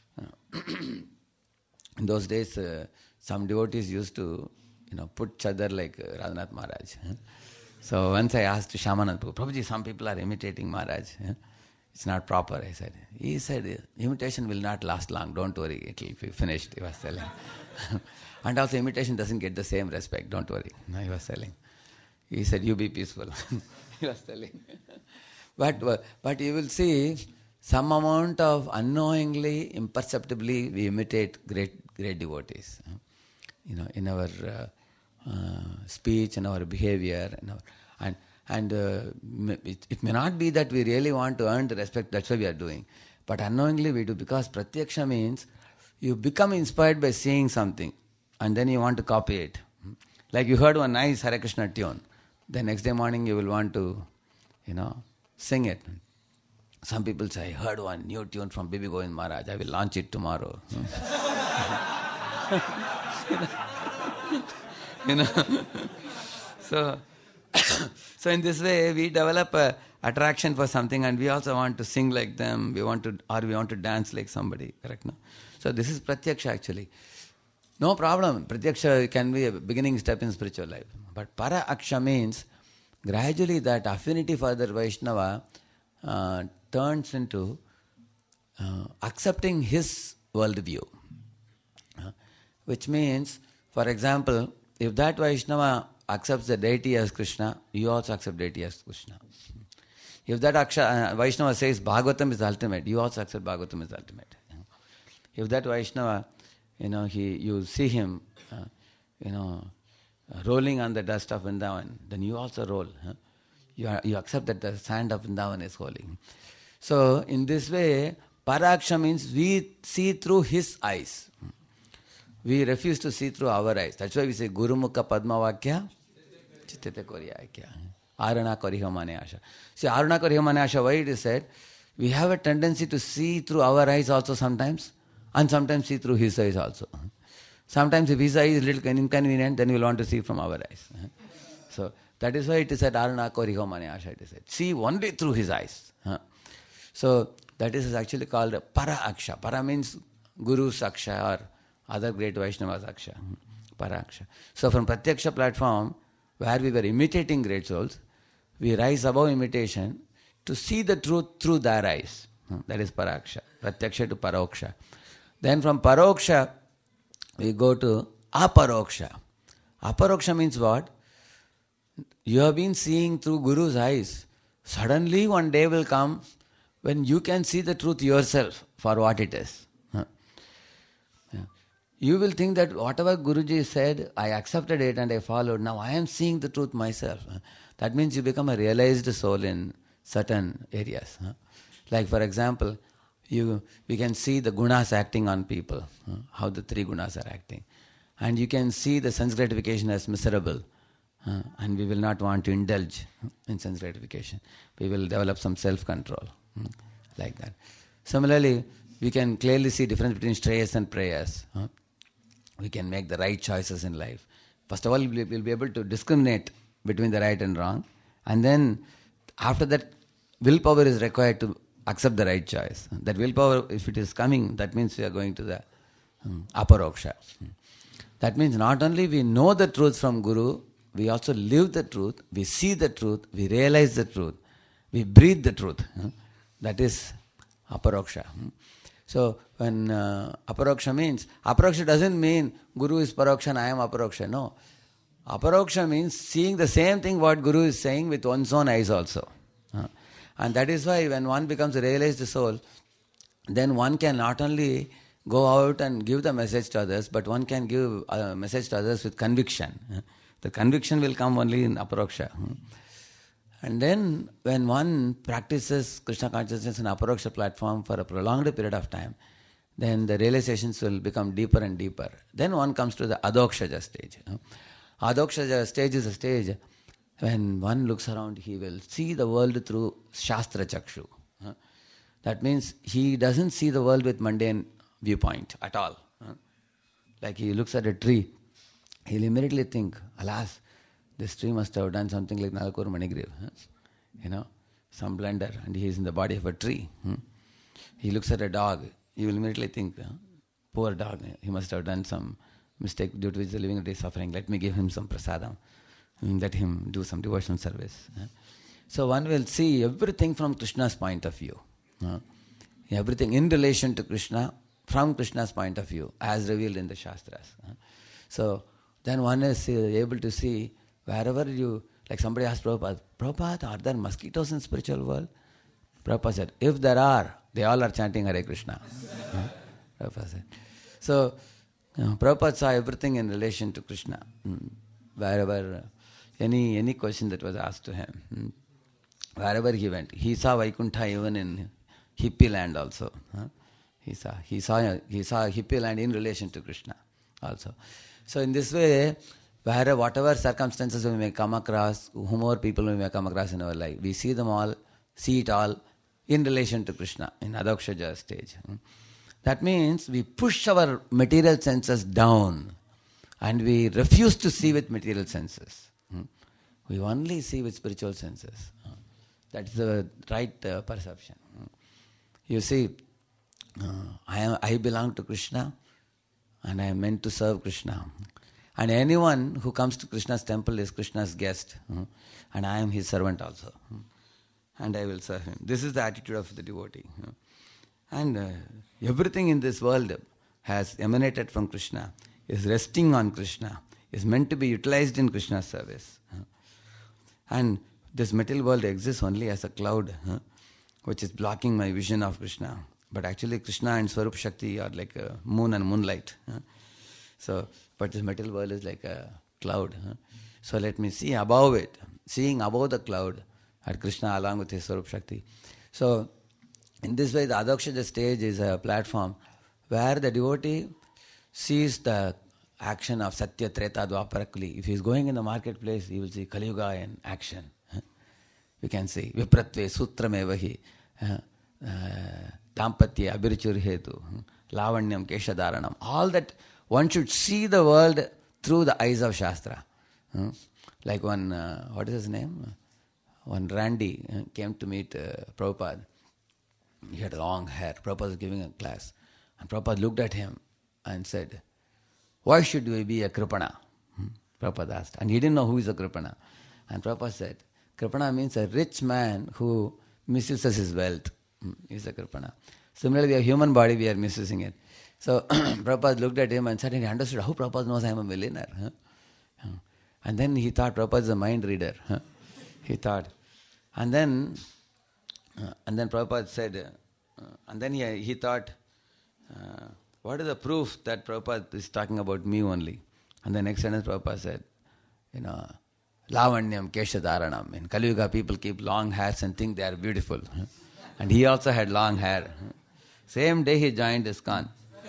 In those days, uh, some devotees used to, you know, put chadar like uh, Radhanath Maharaj. Huh? So once I asked Shamanand Prabhu, Prabhuji, some people are imitating Maharaj. Huh? It's not proper, I said. He said, imitation will not last long, don't worry, it will be finished, he was telling. And also imitation doesn't get the same respect, don't worry, he was telling. He said, you be peaceful, he was telling. But, but you will see, some amount of unknowingly, imperceptibly, we imitate great, great devotees. You know, in our uh, uh, speech, in our behavior, in our, and and uh, it, it may not be that we really want to earn the respect. That's why we are doing, but unknowingly we do, because pratyaksha means you become inspired by seeing something, and then you want to copy it. Like you heard one nice Hare Krishna tune, the next day morning you will want to, you know, sing it. Some people say, I heard one new tune from Bibi Govind Maharaj, I will launch it tomorrow. You know, so so in this way we develop a attraction for something, and we also want to sing like them. We want to, or we want to dance like somebody. Correct? No. So this is pratyaksha actually. No problem. Pratyaksha can be a beginning step in spiritual life, but para aksha means gradually that affinity for the Vaishnava uh, turns into uh, accepting his worldview, uh, which means, for example, if that Vaishnava accepts the deity as Krishna, you also accept deity as Krishna. If that Aksha, uh, Vaishnava says Bhagavatam is ultimate, you also accept Bhagavatam is ultimate. If that Vaishnava, you know, he, you see him, uh, you know, uh, rolling on the dust of Vrindavan, then you also roll. Huh? You, are, you accept that the sand of Vrindavan is holy. So, in this way, Paraksha means we see through his eyes. We refuse to see through our eyes. That's why we say Guru Mukha Padma Vakya Chittite Koriyakya. Arana Koriho Mane Asha. See, Arana Koriho Mane Asha, why it is said? We have a tendency to see through our eyes also sometimes, and sometimes see through his eyes also. Sometimes if his eye is a little inconvenient, then we will want to see from our eyes. So, that is why it is said Arana Koriho Mane Asha, it is said. See only through his eyes. So, that is actually called Para Aksha. Para means Guru's Aksha or other great Vaishnavas Aksha. Para Aksha. So, from Pratyaksha platform, where we were imitating great souls, we rise above imitation to see the truth through their eyes. That is Paraksha. Pratyaksha to Paroksha. Then from Paroksha, we go to Aparoksha. Aparoksha means what? You have been seeing through Guru's eyes. Suddenly one day will come when you can see the truth yourself for what it is. You will think that whatever Guruji said, I accepted it and I followed. Now I am seeing the truth myself. That means you become a realized soul in certain areas. Like for example, you we can see the gunas acting on people, how the three gunas are acting. And you can see the sense gratification as miserable. And we will not want to indulge in sense gratification. We will develop some self-control. Like that. Similarly, we can clearly see difference between shreyas and prayas. We can make the right choices in life. First of all, we'll be able to discriminate between the right and wrong. And then, after that, willpower is required to accept the right choice. That willpower, if it is coming, that means we are going to the um, Aparoksha. That means not only we know the truth from Guru, we also live the truth, we see the truth, we realize the truth, we breathe the truth. That is Aparoksha. So, when uh, Aparoksha means, Aparoksha doesn't mean Guru is Paroksha and I am Aparoksha. No. Aparoksha means seeing the same thing what Guru is saying with one's own eyes also. Uh, and that is why when one becomes a realized soul, then one can not only go out and give the message to others, but one can give a message to others with conviction. Uh, the conviction will come only in Aparoksha. Uh. And then when one practices Krishna consciousness in Aparoksha platform for a prolonged period of time, then the realizations will become deeper and deeper. Then one comes to the Adokshaja stage. You know. Adokshaja stage is a stage when one looks around, he will see the world through Shastra Chakshu. Uh, that means he doesn't see the world with mundane viewpoint at all. Uh, like he looks at a tree, he'll immediately think, alas, this tree must have done something like Nalakur Manigriv. Huh? You know, some blunder, and he is in the body of a tree. Hmm? He looks at a dog, he will immediately think, huh? Poor dog, he must have done some mistake due to which the living day suffering. Let me give him some prasadam. Let him do some devotional service. Huh? So one will see everything from Krishna's point of view. Uh, everything in relation to Krishna, from Krishna's point of view, as revealed in the Shastras. Uh, so then one is uh, able to see wherever you, like somebody asked Prabhupada, Prabhupada, are there mosquitoes in spiritual world? Prabhupada said, if there are, they all are chanting Hare Krishna. uh, Prabhupada said. So, you know, Prabhupada saw everything in relation to Krishna. Mm. Wherever, uh, any any question that was asked to him, mm. wherever he went, he saw Vaikuntha even in hippie land also. Huh? He saw he saw he saw hippie land in relation to Krishna also. So in this way, wherever whatever circumstances we may come across, whomever people we may come across in our life, we see them all, see it all in relation to Krishna in Adakshaja stage. Hmm? That means we push our material senses down and we refuse to see with material senses. Hmm? We only see with spiritual senses. Hmm? That's the right uh, perception. Hmm? You see, uh, I, am, I belong to Krishna and I am meant to serve Krishna. And anyone who comes to Krishna's temple is Krishna's guest. Hmm? And I am his servant also. Hmm? And I will serve him. This is the attitude of the devotee. Hmm? And uh, everything in this world has emanated from Krishna, is resting on Krishna, is meant to be utilized in Krishna's service. Huh? And this material world exists only as a cloud, huh, which is blocking my vision of Krishna. But actually Krishna and Swarup Shakti are like a moon and moonlight. Huh? So, but this material world is like a cloud. Huh? So let me see above it, seeing above the cloud at Krishna along with his Swarup Shakti. So, in this way, the Adakshaja stage is a platform where the devotee sees the action of Satya, Treta, Dwapara, Kali. If he is going in the marketplace, he will see Kali Yuga in action. We can see Vipratve, Sutramevahi, Dampatya, Abhirichur Hetu, Lavanyam, Keshadaranam. All that one should see the world through the eyes of Shastra. Like one, uh, what is his name? One Randy uh, came to meet uh, Prabhupada. He had long hair. Prabhupada was giving a class. And Prabhupada looked at him and said, why should we be a Kripana? Hmm? Prabhupada asked. And he didn't know who is a Kripana. And Prabhupada said, Kripana means a rich man who misuses his wealth. Hmm? He's a Kripana. Similarly, a human body, we are misusing it. So Prabhupada looked at him and said, and he understood how Prabhupada knows I am a millionaire. Huh? Huh? And then he thought Prabhupada is a mind reader. Huh? He thought. And then Uh, and then Prabhupada said, uh, and then he, he thought, uh, what is the proof that Prabhupada is talking about me only? And the next sentence Prabhupada said, you know, Lavanyam Keshadaranam. In Kali Yuga, people keep long hairs and think they are beautiful. And he also had long hair. Same day he joined ISKCON.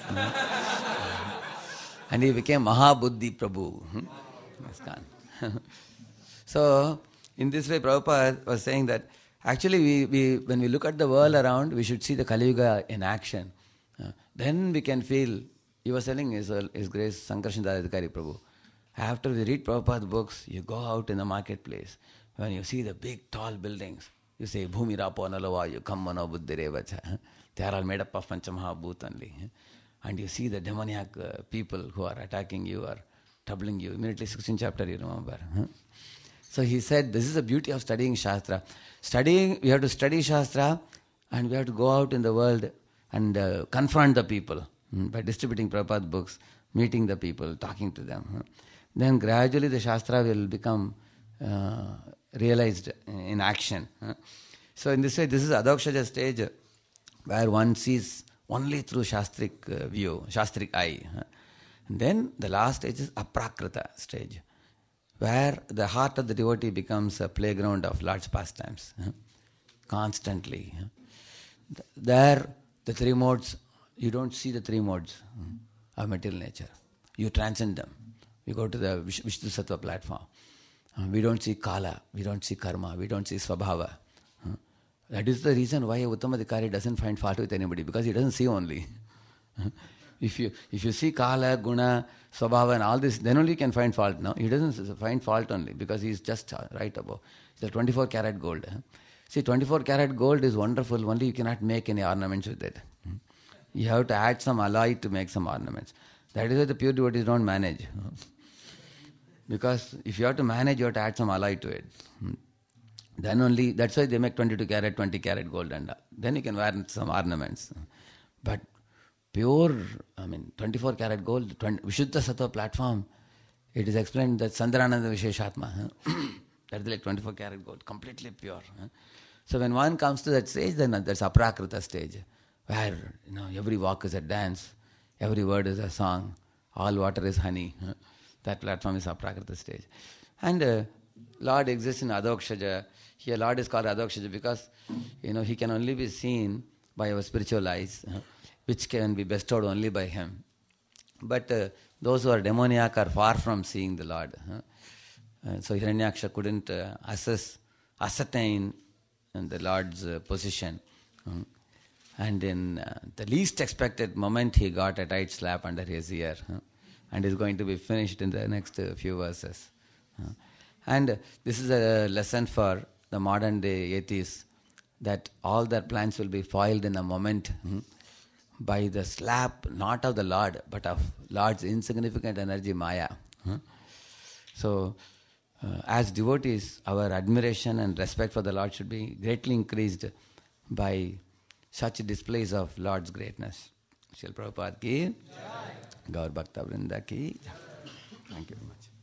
And he became Mahabuddhi Prabhu. ISKCON. So, in this way, Prabhupada was saying that actually, we, we when we look at the world around, we should see the Kali Yuga in action. Uh, then we can feel, he was telling His, His Grace Sankarshan Adhikari Prabhu, after we read Prabhupada's books, you go out in the marketplace, when you see the big tall buildings, you say, Bhumi Rapo Nalavayu Kammano Buddhirevacha. They are all made up of Panchamahabhut only. And you see the demoniac uh, people who are attacking you or troubling you. Immediately sixteenth chapter, you remember. Huh? So he said, this is the beauty of studying Shastra. Studying, we have to study Shastra and we have to go out in the world and uh, confront the people hmm, by distributing Prabhupada's books, meeting the people, talking to them. Hmm. Then gradually the Shastra will become uh, realized in action. Huh. So in this way, this is Adakshaja stage where one sees only through Shastric uh, view, Shastric eye. Huh. And then the last stage is Aprakrita stage, where the heart of the devotee becomes a playground of Lord's pastimes, huh? Constantly. Huh? There, the three modes, you don't see the three modes hmm, of material nature. You transcend them. You go to the Vish- Vishnu Sattva platform. Uh, we don't see Kala, we don't see Karma, we don't see Swabhava. Huh? That is the reason why Uttamadhikari doesn't find fault with anybody, because he doesn't see only. If you if you see Kala, Guna, Swabhava and all this, then only you can find fault. No, he doesn't find fault only because he is just right above. It's a twenty-four karat gold. Huh? See, twenty-four karat gold is wonderful, only you cannot make any ornaments with it. You have to add some alloy to make some ornaments. That is why the pure devotees don't manage. Because if you have to manage, you have to add some alloy to it. Then only, that's why they make twenty-two carat, twenty carat gold and all. Then you can wear some ornaments. But pure, I mean, twenty-four carat gold, twenty, Vishuddha Sattva platform, it is explained that Sandrananda Visheshatma, that is like twenty-four carat gold, completely pure. So when one comes to that stage, then there's Aprakrita stage, where you know every walk is a dance, every word is a song, all water is honey. That platform is Aprakrita stage. And uh, Lord exists in Adhokshaja. Here Lord is called Adhokshaja because you know he can only be seen by our spiritual eyes, which can be bestowed only by him. But uh, those who are demoniac are far from seeing the Lord. Uh, so Hiranyaksha couldn't uh, assess, ascertain the Lord's uh, position. Um, and in uh, the least expected moment, he got a tight slap under his ear. Uh, and is going to be finished in the next uh, few verses. Uh, and uh, this is a lesson for the modern day atheists, that all their plans will be foiled in a moment hmm, by the slap, not of the Lord, but of Lord's insignificant energy, Maya. Hmm. So, uh, as devotees, our admiration and respect for the Lord should be greatly increased by such displays of Lord's greatness. Srila Prabhupada ki, Gaur Bhakta Vrinda ki. Thank you very much.